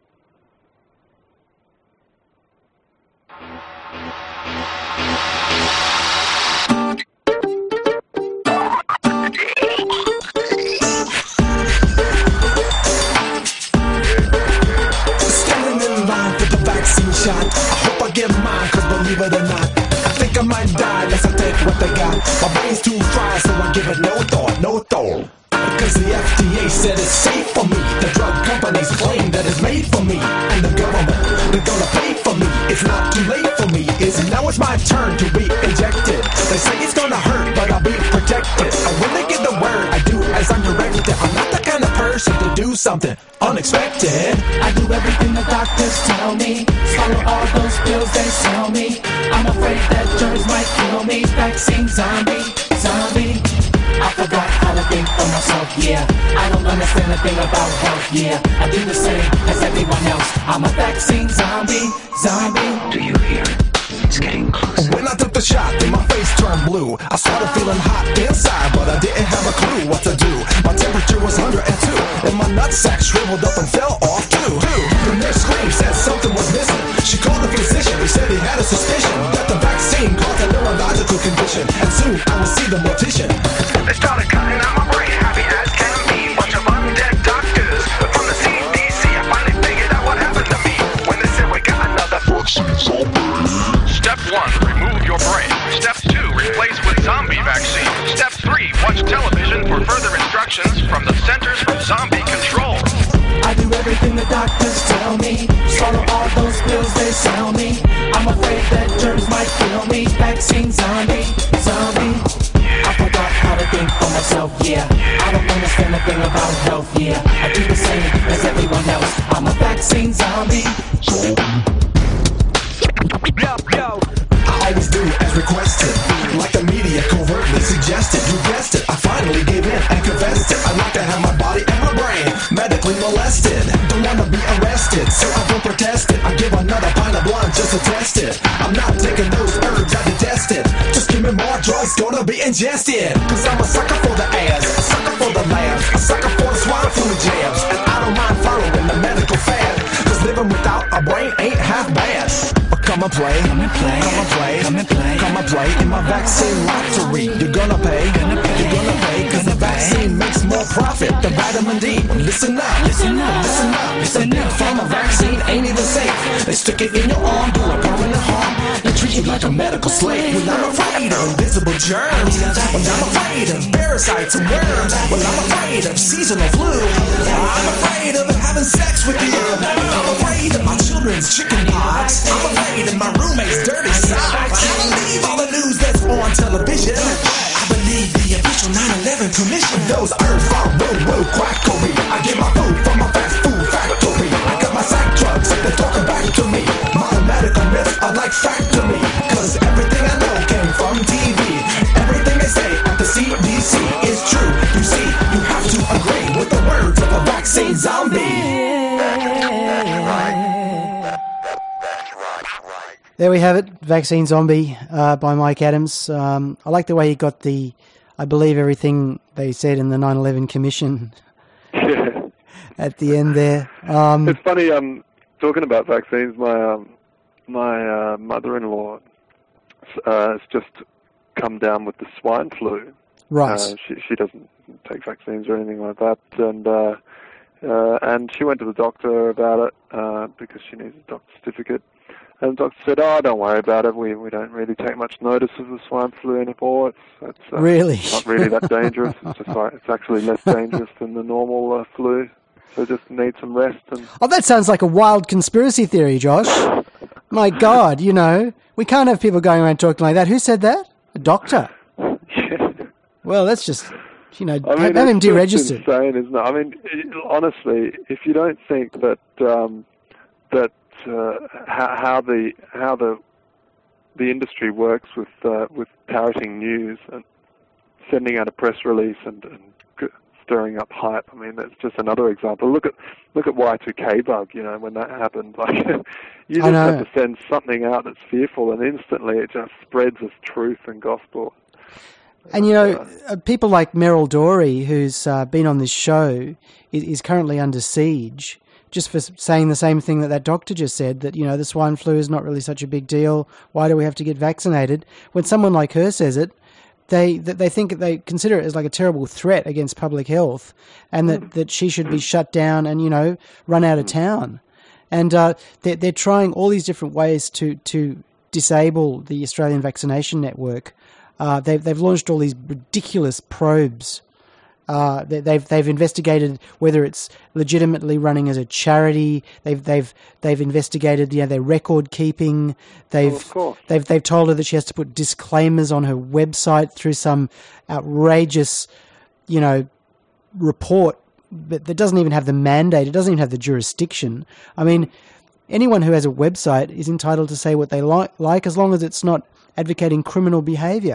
Standing in line for the vaccine shot. I hope I get mine, cause believe it or not, I think I might die unless I take what they got. My brain's too fried, so I give it no thought, no thought. Because the F D A said it's safe for me. The drug companies claim that it's made for me. And the government, they're gonna pay for me. It's not too late for me, is it? Now it's my turn to be injected. They say it's gonna hurt, but I'll be protected. And when they get the word, I do as I'm directed. I'm not the kind of person to do something unexpected. I do everything the doctors tell me. Swallow all those pills they sell me. I'm afraid that germs might kill me. Vaccine zombie, zombie. I forgot how to think for myself, yeah. I don't understand a thing about health, yeah. I do the same as everyone else. I'm a vaccine zombie, zombie. Do you hear it? It's getting closer. When I took the shot, then my face turned blue. I started feeling hot inside, but I didn't have a clue what to do. My temperature was one hundred two, and my nutsack shriveled up and fell off too. suspicion that the vaccine caused a neurological condition, and soon I will see the mortician. They started cutting out my brain, happy as can be. Bunch of undead doctors from the C D C. I finally figured out what happened to me when they said we got another vaccine zombie. Step one, remove your brain. Step two, replace with zombie vaccine. Step three, watch television for further instructions from the Centers for Zombie Control. I do everything the doctors tell me. Swallow all those pills they sell me. I'm afraid that germs might kill me. Vaccine zombie, zombie. I forgot how to think for myself, yeah. I don't understand a thing about health, yeah. I do the same as everyone else. I'm a vaccine zombie. Yo, yo. I always do as requested, like the media covertly suggested. You guessed it, I finally gave in and confessed it. I'd like to have my body and my brain medically molested. Don't wanna be arrested, so I don't protest it. I give another pint of blood just to test it. I'm not taking those herbs, I detest it. Just give me more drugs, gonna be ingested. Cause I'm a sucker for the ass, a sucker for the labs, a sucker for the swine flu jabs. And I don't mind following the medical fad, cause living without a brain ain't half bad. Come and play, come and play, come and play, come and play, come and play in my vaccine lottery. You're gonna pay, gonna pay, you're gonna pay, cause the vaccine makes more profit than vitamin D. Listen up, listen up, listen up, listen up. The pharma vaccine ain't even safe. They stick it in your arm, do a permanent harm. They treat you like a medical slave. Well, I'm afraid of invisible germs. Well, I'm afraid of parasites and worms. Well, I'm afraid of seasonal flu. I'm afraid of having sex with you. I'm afraid of my children's chicken pox. I'm afraid of my roommate's dirty socks. I believe all the news that's on television. I believe the official nine eleven commission. Those herbs are woo woo quackery. I get my food from my fast food factory. I got my sack drugs, they're talking back to me. Modern medical myths are like fact to me. Cause everything I know came from T V. Everything they say at the C D C is true. You see, you have to agree with the words of a vaccine zombie. There we have it, Vaccine Zombie uh, by Mike Adams. Um, I like the way he got the, I believe everything they said in the nine eleven Commission Yeah. at the end there. Um, It's funny, um, talking about vaccines, my um, my uh, mother-in-law uh, has just come down with the swine flu. right. Uh, she, she doesn't take vaccines or anything like that. And uh, uh, and she went to the doctor about it uh, because she needs a doctor's certificate. And the doctor said, "Oh, don't worry about it. We we don't really take much notice of the swine flu anymore. It's, it's uh, Really? not really that dangerous. It's just like, it's actually less dangerous than the normal uh, flu. So just need some rest." And Oh, that sounds like a wild conspiracy theory, Josh. My God, you know, we can't have people going around talking like that. Who said that? A doctor. yeah. Well, that's just, you know, I mean, have him it's just deregistered. insane, isn't it? I mean, it, honestly, if you don't think that um, that uh, how, how the how the the industry works with uh, with parroting news and sending out a press release and, and stirring up hype, I mean, that's just another example. Look at look at Y two K bug. You know, when that happened, like you just have to send something out that's fearful, and instantly it just spreads as truth and gospel. And, you know, uh, people like Meryl Dorey, who's uh, been on this show, is, is currently under siege just for saying the same thing that that doctor just said, that, you know, the swine flu is not really such a big deal. Why do we have to get vaccinated? When someone like her says it, they they think, they consider it as like a terrible threat against public health, and that, that she should be shut down and, you know, run out of town. And uh, they're, they're trying all these different ways to, to disable the Australian Vaccination Network. Uh, they've they've launched all these ridiculous probes. Uh, they, they've they've investigated whether it's legitimately running as a charity. They've they've they've investigated, you know, their record keeping. They've Oh, of course. they've they've told her that she has to put disclaimers on her website through some outrageous, you know, report that, that doesn't even have the mandate. It doesn't even have the jurisdiction. I mean, anyone who has a website is entitled to say what they like, like as long as it's not advocating criminal behaviour.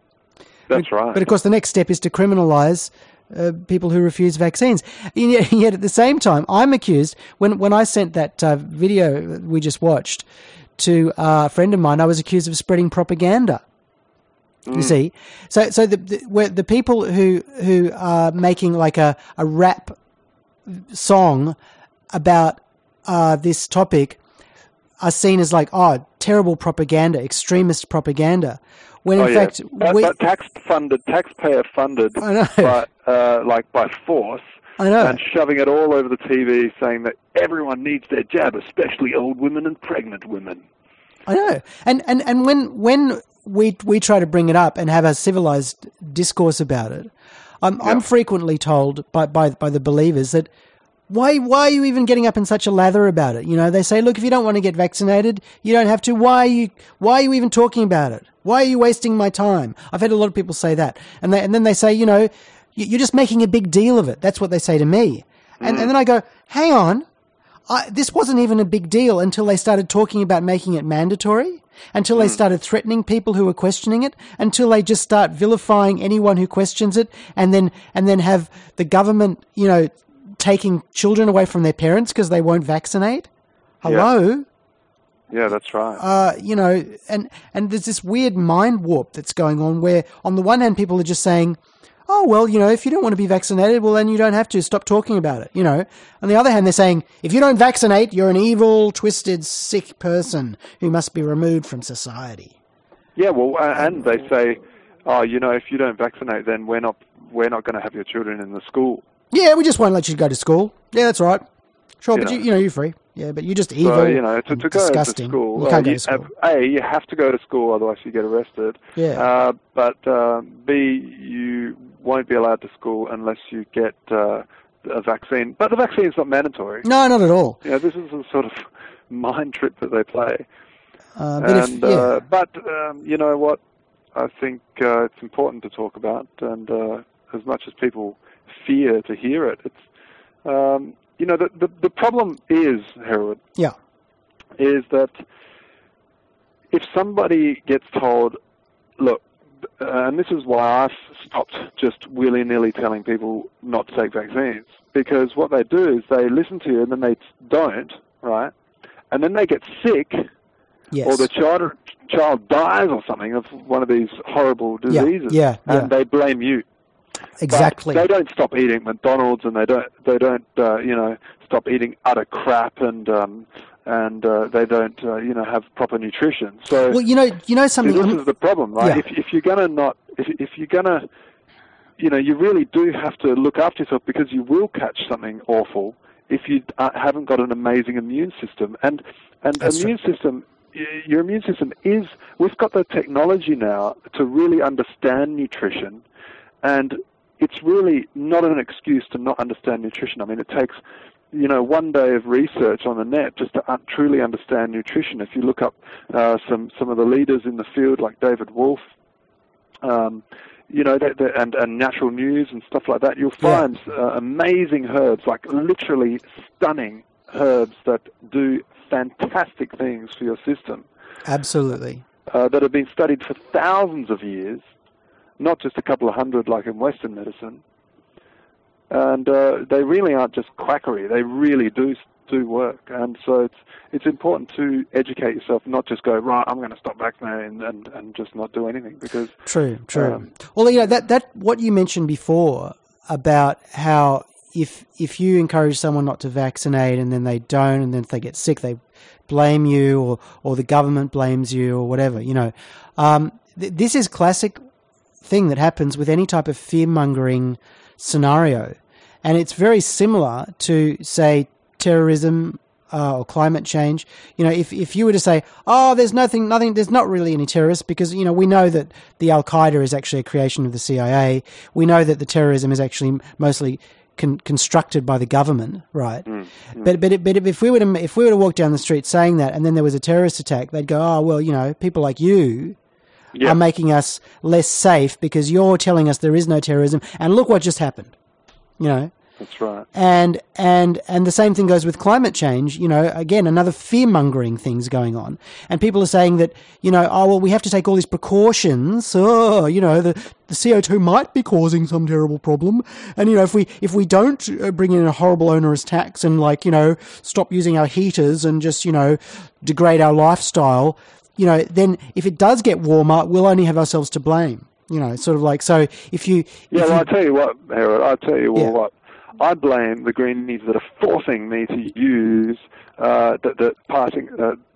That's but, right. But of course, the next step is to criminalise uh, people who refuse vaccines. And yet, yet, at the same time, I'm accused. When when I sent that uh, video we just watched to uh, a friend of mine, I was accused of spreading propaganda. Mm. You see, so so the the, where the people who who are making like a, a rap song about uh, this topic are seen as like, oh, terrible propaganda, extremist propaganda. When in oh, fact, yeah. but, we, but tax funded, taxpayer funded, I know. by, uh, like by force, I know. and shoving it all over the T V, saying that everyone needs their jab, especially old women and pregnant women. I know. And and, and when when we we try to bring it up and have a civilized discourse about it, I'm Yeah. I'm frequently told by, by by the believers that why why are you even getting up in such a lather about it? You know, they say, look, if you don't want to get vaccinated, you don't have to. Why are you why are you even talking about it? Why are you wasting my time? I've had a lot of people say that, and they, and then they say, you know, you're just making a big deal of it. That's what they say to me, and Mm. and then I go, hang on. I, this wasn't even a big deal until they started talking about making it mandatory, until they started threatening people who were questioning it, until they just start vilifying anyone who questions it, and then and then have the government, you know, taking children away from their parents because they won't vaccinate. Hello? Yeah, that's right. Uh, you know, and, and there's this weird mind warp that's going on where on the one hand people are just saying, oh, well, you know, if you don't want to be vaccinated, well, then you don't have to. Stop talking about it, you know. On the other hand, they're saying, if you don't vaccinate, you're an evil, twisted, sick person who must be removed from society. Yeah, well, uh, and they say, oh, you know, if you don't vaccinate, then we're not we're not going to have your children in the school. Yeah, we just won't let you go to school. Yeah, that's right. Sure, You but know. you, you know, you're free. Yeah, but you're just evil. So, you know, to, and to go disgusting. to school, You well, can't go you to school. have- A, you have to go to school, otherwise you get arrested. Yeah. Uh, but uh, B, you won't be allowed to school unless you get uh, a vaccine. But the vaccine is not mandatory. No, not at all. You know, this is a sort of mind trip that they play. Uh, but and, if, yeah. uh, but um, you know what? I think uh, it's important to talk about, and uh, as much as people fear to hear it, it's um, you know the, the the problem is, Harold, yeah. is that if somebody gets told, look, uh, and this is why I've stopped just willy-nilly telling people not to take vaccines, because what they do is they listen to you and then they don't, right? And then they get sick, Yes. or the child child dies or something of one of these horrible Yeah, diseases, yeah, and yeah. they blame you. Exactly. But they don't stop eating McDonald's, and they don't they don't uh, you know stop eating utter crap, and um, and uh, they don't uh, you know have proper nutrition. So well, you know, you know something. this is the problem, right? Yeah. If if you're gonna not if if you're gonna you know you really do have to look after yourself, because you will catch something awful if you uh, haven't got an amazing immune system, and and That's immune system. y- Your immune system is, we've got the technology now to really understand nutrition, and it's really not an excuse to not understand nutrition. I mean, it takes, you know, one day of research on the net just to un- truly understand nutrition. If you look up uh, some, some of the leaders in the field, like David Wolf, um, you know, they, they, and, and Natural News and stuff like that, you'll Yeah. find uh, amazing herbs, like literally stunning herbs that do fantastic things for your system, Absolutely. uh, that have been studied for thousands of years, not just a couple of hundred like in Western medicine. And uh, they really aren't just quackery; they really do do work. And so it's it's important to educate yourself, not just go, right, I'm going to stop vaccinating and, and just not do anything, because True, true. Um, well, you know, that, that what you mentioned before about how if if you encourage someone not to vaccinate and then they don't, and then if they get sick, they blame you, or, or the government blames you, or whatever, you know. Um, th- this is classic thing that happens with any type of fear-mongering scenario. And it's very similar to, say, terrorism uh, or climate change. You know, if if you were to say, oh, there's nothing, nothing, there's not really any terrorists, because, you know, we know that the Al-Qaeda is actually a creation of the C I A. We know that the terrorism is actually mostly con- constructed by the government, right? Mm, mm. But but but if we were to if we were to walk down the street saying that, and then there was a terrorist attack, they'd go, oh, well, you know, people like you Yeah. are making us less safe because you're telling us there is no terrorism, and look what just happened. You know, That's right. and and and the same thing goes with climate change. You know, again, another fear mongering thing's going on, and people are saying that, you know, oh well, we have to take all these precautions. Oh, you know, the the C O two might be causing some terrible problem, and you know, if we if we don't uh, bring in a horrible onerous tax and, like, you know, stop using our heaters and just, you know, degrade our lifestyle, you know, then if it does get warmer, we'll only have ourselves to blame. You know, sort of like, so if you... Yeah, if well, you, I'll tell you what, Harold, I'll tell you Yeah. what. I blame the Greenies that are forcing me to use uh, the, the passing uh,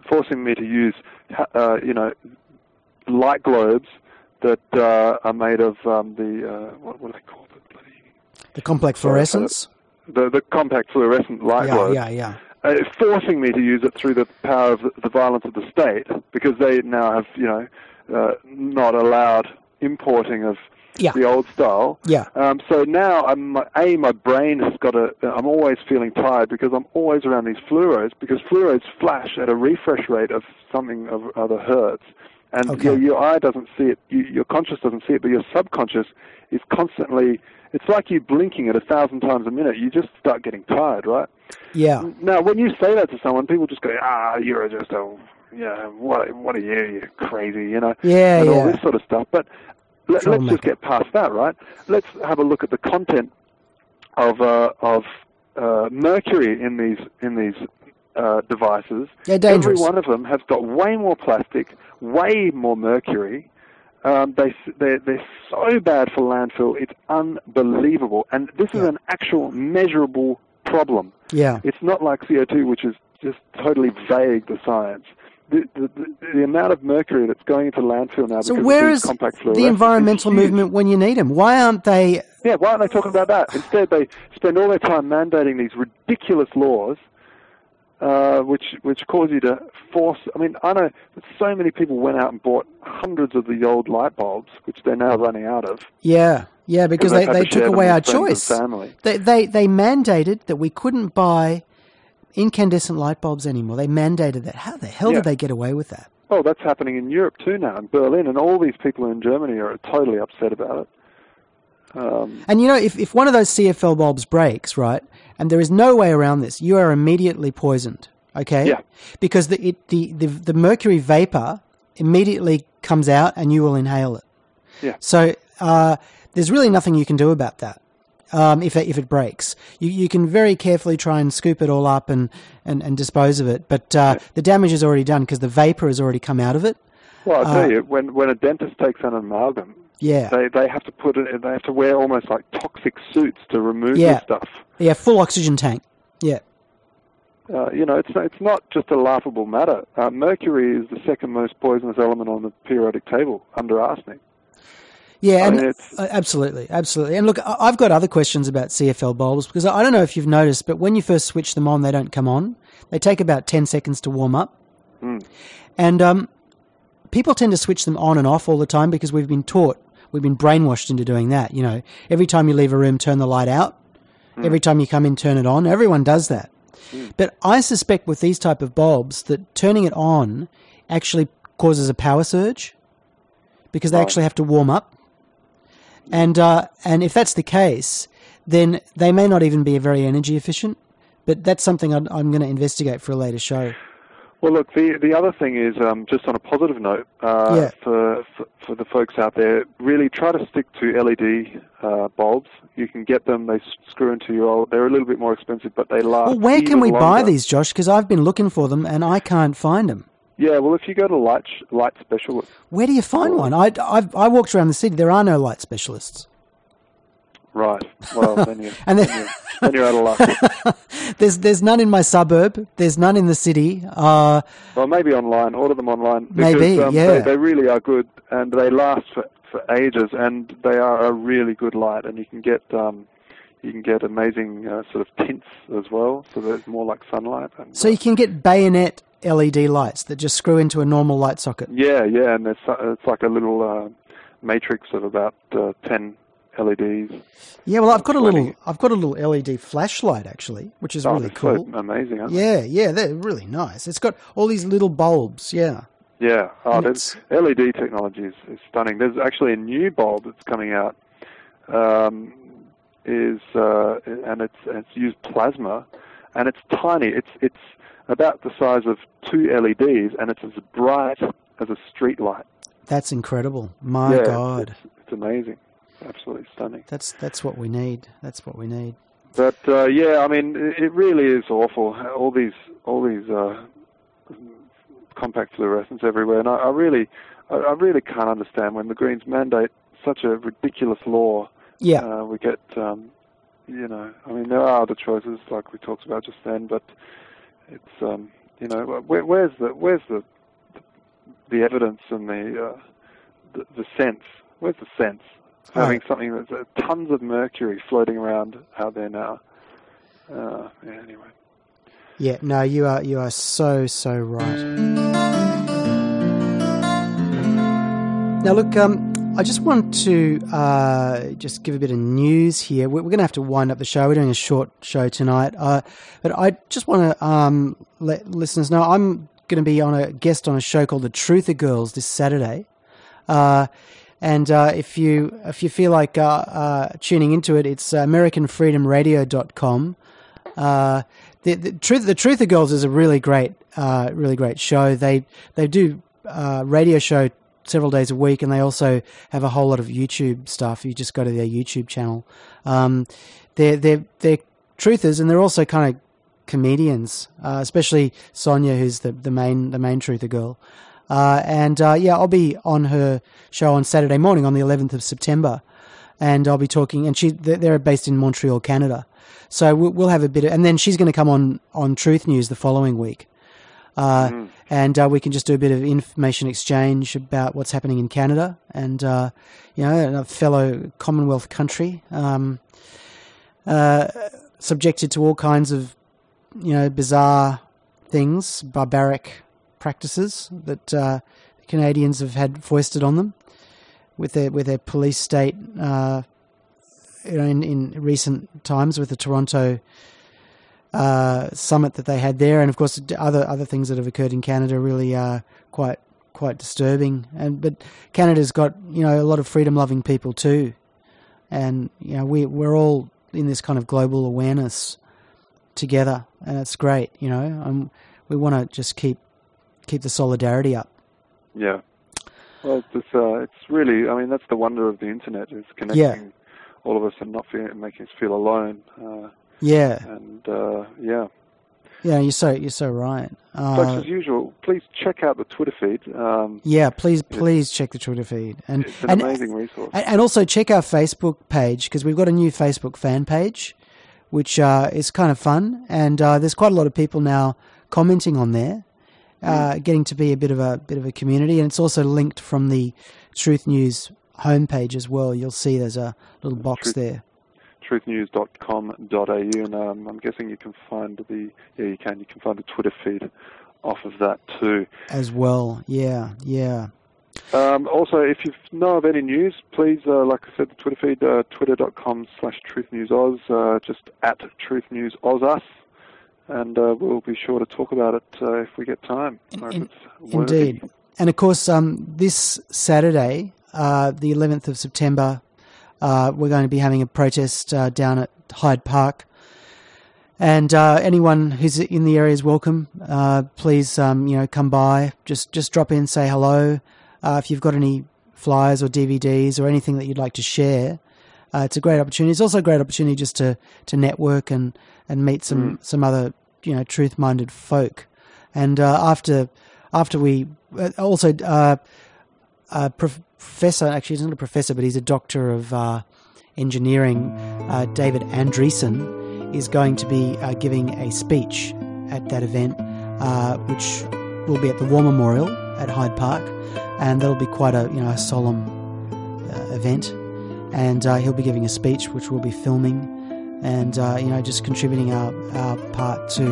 forcing me to use, uh, you know, light globes that uh, are made of um, the uh, what, what do they call it? Bloody The complex fluorescence? The the compact fluorescent light Yeah, globes. yeah, yeah. Uh, forcing me to use it through the power of the, the violence of the state, because they now have, you know, uh, not allowed importing of Yeah. the old style. Yeah. Um, so now, I'm, a my brain has got a. I'm always feeling tired because I'm always around these fluoros, because fluoros flash at a refresh rate of something of other hertz, and Okay. your your eye doesn't see it. You, your conscious doesn't see it, but your subconscious is constantly. It's like you blinking at a thousand times a minute. You just start getting tired, right? Yeah. Now, when you say that to someone, people just go, "Ah, you're just a, yeah, what, what are you? You're crazy," you know, Yeah, and all yeah. this sort of stuff. But let, let's Troublemaker. just get past that, right? Let's have a look at the content of uh, of uh, mercury in these in these uh, devices. They're dangerous. Every one of them has got way more plastic, way more mercury. Um, they they're, they're so bad for landfill. It's unbelievable, and this is Yeah. an actual measurable problem. Yeah. It's not like C O two, which is just totally vague, the science. The, the, the, the amount of mercury that's going into landfill now So because where of these is compact the fluorescents environmental is huge. movement when you need them? Why aren't they... Yeah, why aren't they talking about that? Instead, they spend all their time mandating these ridiculous laws, uh, which which cause you to force... I mean, I know that so many people went out and bought hundreds of the old light bulbs, which they're now running out of. Yeah, yeah, because they've they, had they to share took them away with our friends and choice. family. They, they, they mandated that we couldn't buy incandescent light bulbs anymore. They mandated that. How the hell Yeah. did they get away with that? Oh, that's happening in Europe too now, in Berlin, and all these people in Germany are totally upset about it. Um, And you know, if, if one of those C F L bulbs breaks, right, and there is no way around this, you are immediately poisoned, okay? Yeah. Because the, it, the, the, the mercury vapor immediately comes out and you will inhale it. Yeah. So uh, there's really nothing you can do about that. Um, if it, if it breaks, you you can very carefully try and scoop it all up and, and, and dispose of it, but uh, the damage is already done because the vapor has already come out of it. well, I'll Uh, tell you, when when a dentist takes an amalgam, Yeah, they they have to put it. They have to wear almost like toxic suits to remove Yeah. the stuff. yeah, full oxygen tank. Yeah, Uh, you know, it's it's not just a laughable matter. Uh, mercury is the second most poisonous element on the periodic table under arsenic. yeah, I and mean, it's- uh, absolutely, absolutely. And look, I- I've got other questions about C F L bulbs because I don't know if you've noticed, but when you first switch them on, they don't come on. They take about ten seconds to warm up, Mm. and um, people tend to switch them on and off all the time because we've been taught, we've been brainwashed into doing that. You know, every time you leave a room, turn the light out. Mm. Every time you come in, turn it on. Everyone does that. But I suspect with these type of bulbs that turning it on actually causes a power surge because they Right. actually have to warm up. And uh, and if that's the case, then they may not even be very energy efficient. But that's something I'd, I'm going to investigate for a later show. Well, look, the the other thing is, um, just on a positive note, uh, Yeah. for, for for the folks out there, really try to stick to L E D uh, bulbs. You can get them; they s- screw into your old. They're a little bit more expensive, but they last. Well, where can even we buy longer. these, Josh? Because I've been looking for them and I can't find them. Yeah, well, if you go to Light Light Specialist, Where do you find one? I, I've, I walked around the city. There are no light specialists. right? Well, then you And then, then- you then you're out of luck. There's there's none in my suburb. There's none in the city. Uh, Well, maybe online. Order them online. Because, Maybe, um, yeah. They, they really are good, and they last for, for ages, and they are a really good light, and you can get um, you can get amazing uh, sort of tints as well, so that it's more like sunlight. And, so you can get bayonet L E D lights that just screw into a normal light socket. yeah, yeah, and it's it's like a little uh, matrix of about uh, ten L E Ds. Yeah, well, I've got a little twenty. I've got a little L E D flashlight actually, which is Oh, really they're so cool. amazing, aren't they? Yeah, yeah, they're really nice. It's got all these little bulbs. Yeah. Yeah, oh, And there's, L E D technology is, is stunning. There's actually a new bulb that's coming out, um, is uh, and it's it's used plasma, and it's tiny. It's it's about the size of two L E Ds, and it's as bright as a street light. That's incredible. My yeah, God. it's, it's amazing, absolutely stunning. That's that's what we need. That's what we need. But uh, yeah, I mean, it, it really is awful. All these all these uh, compact fluorescents everywhere, and I, I really, I, I really can't understand when the Greens mandate such a ridiculous law. Yeah. Uh, we get, um, you know, I mean, there are other choices like we talked about just then, but it's um, You know, where, where's the where's the the evidence and the uh, the, the sense? Where's the sense? Having Right. something that's uh, tons of mercury floating around out there now. Uh, yeah, anyway. Yeah, no, you are you are so so right. Now, look, um, I just want to uh, just give a bit of news here. We're, we're going to have to wind up the show. We're doing a short show tonight, uh, but I just want to um, let listeners know I'm going to be on a guest on a show called The Truther Girls this Saturday. Uh, and uh, if you if you feel like uh, uh, tuning into it, it's American Freedom Radio dot com. Uh, the, the truth, the Truther Girls is a really great, uh, really great show. They they do uh, radio show several days a week, and they also have a whole lot of YouTube stuff. You just go to their YouTube channel. Um, they're they're they're truthers, and they're also kind of comedians, uh, especially Sonia, who's the, the main the main Truther girl. Uh, and uh, yeah, I'll be on her show on Saturday morning on the eleventh of September, and I'll be talking. And she they're based in Montreal, Canada. So we'll have a bit of, and then she's going to come on, on Truth News the following week. Uh, mm. And uh, we can just do a bit of information exchange about what's happening in Canada and, uh, you know, a fellow Commonwealth country, um, uh, subjected to all kinds of, you know, bizarre things, barbaric practices that uh, Canadians have had foisted on them with their, with their police state, uh, you know, in, in recent times with the Toronto uh, summit that they had there, and of course other other things that have occurred in Canada really are quite quite disturbing. And but Canada's got, you know, a lot of freedom-loving people too, and you know we we're all in this kind of global awareness together, and it's great. You know, um, we want to just keep keep the solidarity up. Yeah. Well, it's uh, it's really, I mean, that's the wonder of the internet, is connecting. Yeah. All of us and not feel, making us feel alone. Uh, yeah. And uh, yeah. Yeah, you're so you're so right. Uh, Folks, as usual, please check out the Twitter feed. Um, yeah, please please check the Twitter feed, and it's an and, amazing resource. And also check our Facebook page, because we've got a new Facebook fan page, which uh, is kind of fun, and uh, there's quite a lot of people now commenting on there, uh, mm. getting to be a bit of a bit of a community, and it's also linked from the Truth News homepage as well. You'll see there's a little box Truth, there. truth news dot com dot a u, and um, I'm guessing you can find the yeah you can you can find the Twitter feed off of that too as well. Yeah, yeah. Um, also, if you know of any news, please, uh, like I said, the Twitter feed, uh, twitter dot com slash truth news oz, uh, just at truth news oz us, and uh, we'll be sure to talk about it uh, if we get time. In, or if in, it's indeed, worthy. And of course, um, this Saturday. Uh, the eleventh of September, uh, we're going to be having a protest uh, down at Hyde Park. And uh, anyone who's in the area is welcome. Uh, please, um, you know, come by. Just just drop in, say hello. Uh, if you've got any flyers or D V Ds or anything that you'd like to share, uh, it's a great opportunity. It's also a great opportunity just to, to network and, and meet some, mm. some other, you know, truth-minded folk. And uh, after after we uh, also uh, uh, prof- Professor, actually, he's not a professor, but he's a doctor of uh, engineering. Uh, David Andreessen is going to be uh, giving a speech at that event, uh, which will be at the War Memorial at Hyde Park, and that'll be quite a you know a solemn uh, event. And uh, he'll be giving a speech, which we'll be filming, and uh, you know just contributing our our part to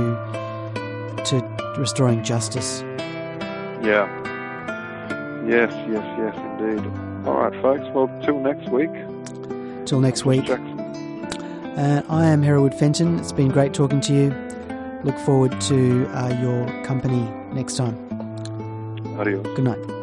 to restoring justice. Yeah. Yes, yes, yes, indeed. All right, folks. Well, till next week. Till next week. Jackson. Uh, I am Hereward Fenton. It's been great talking to you. Look forward to uh, your company next time. Adios. Good night.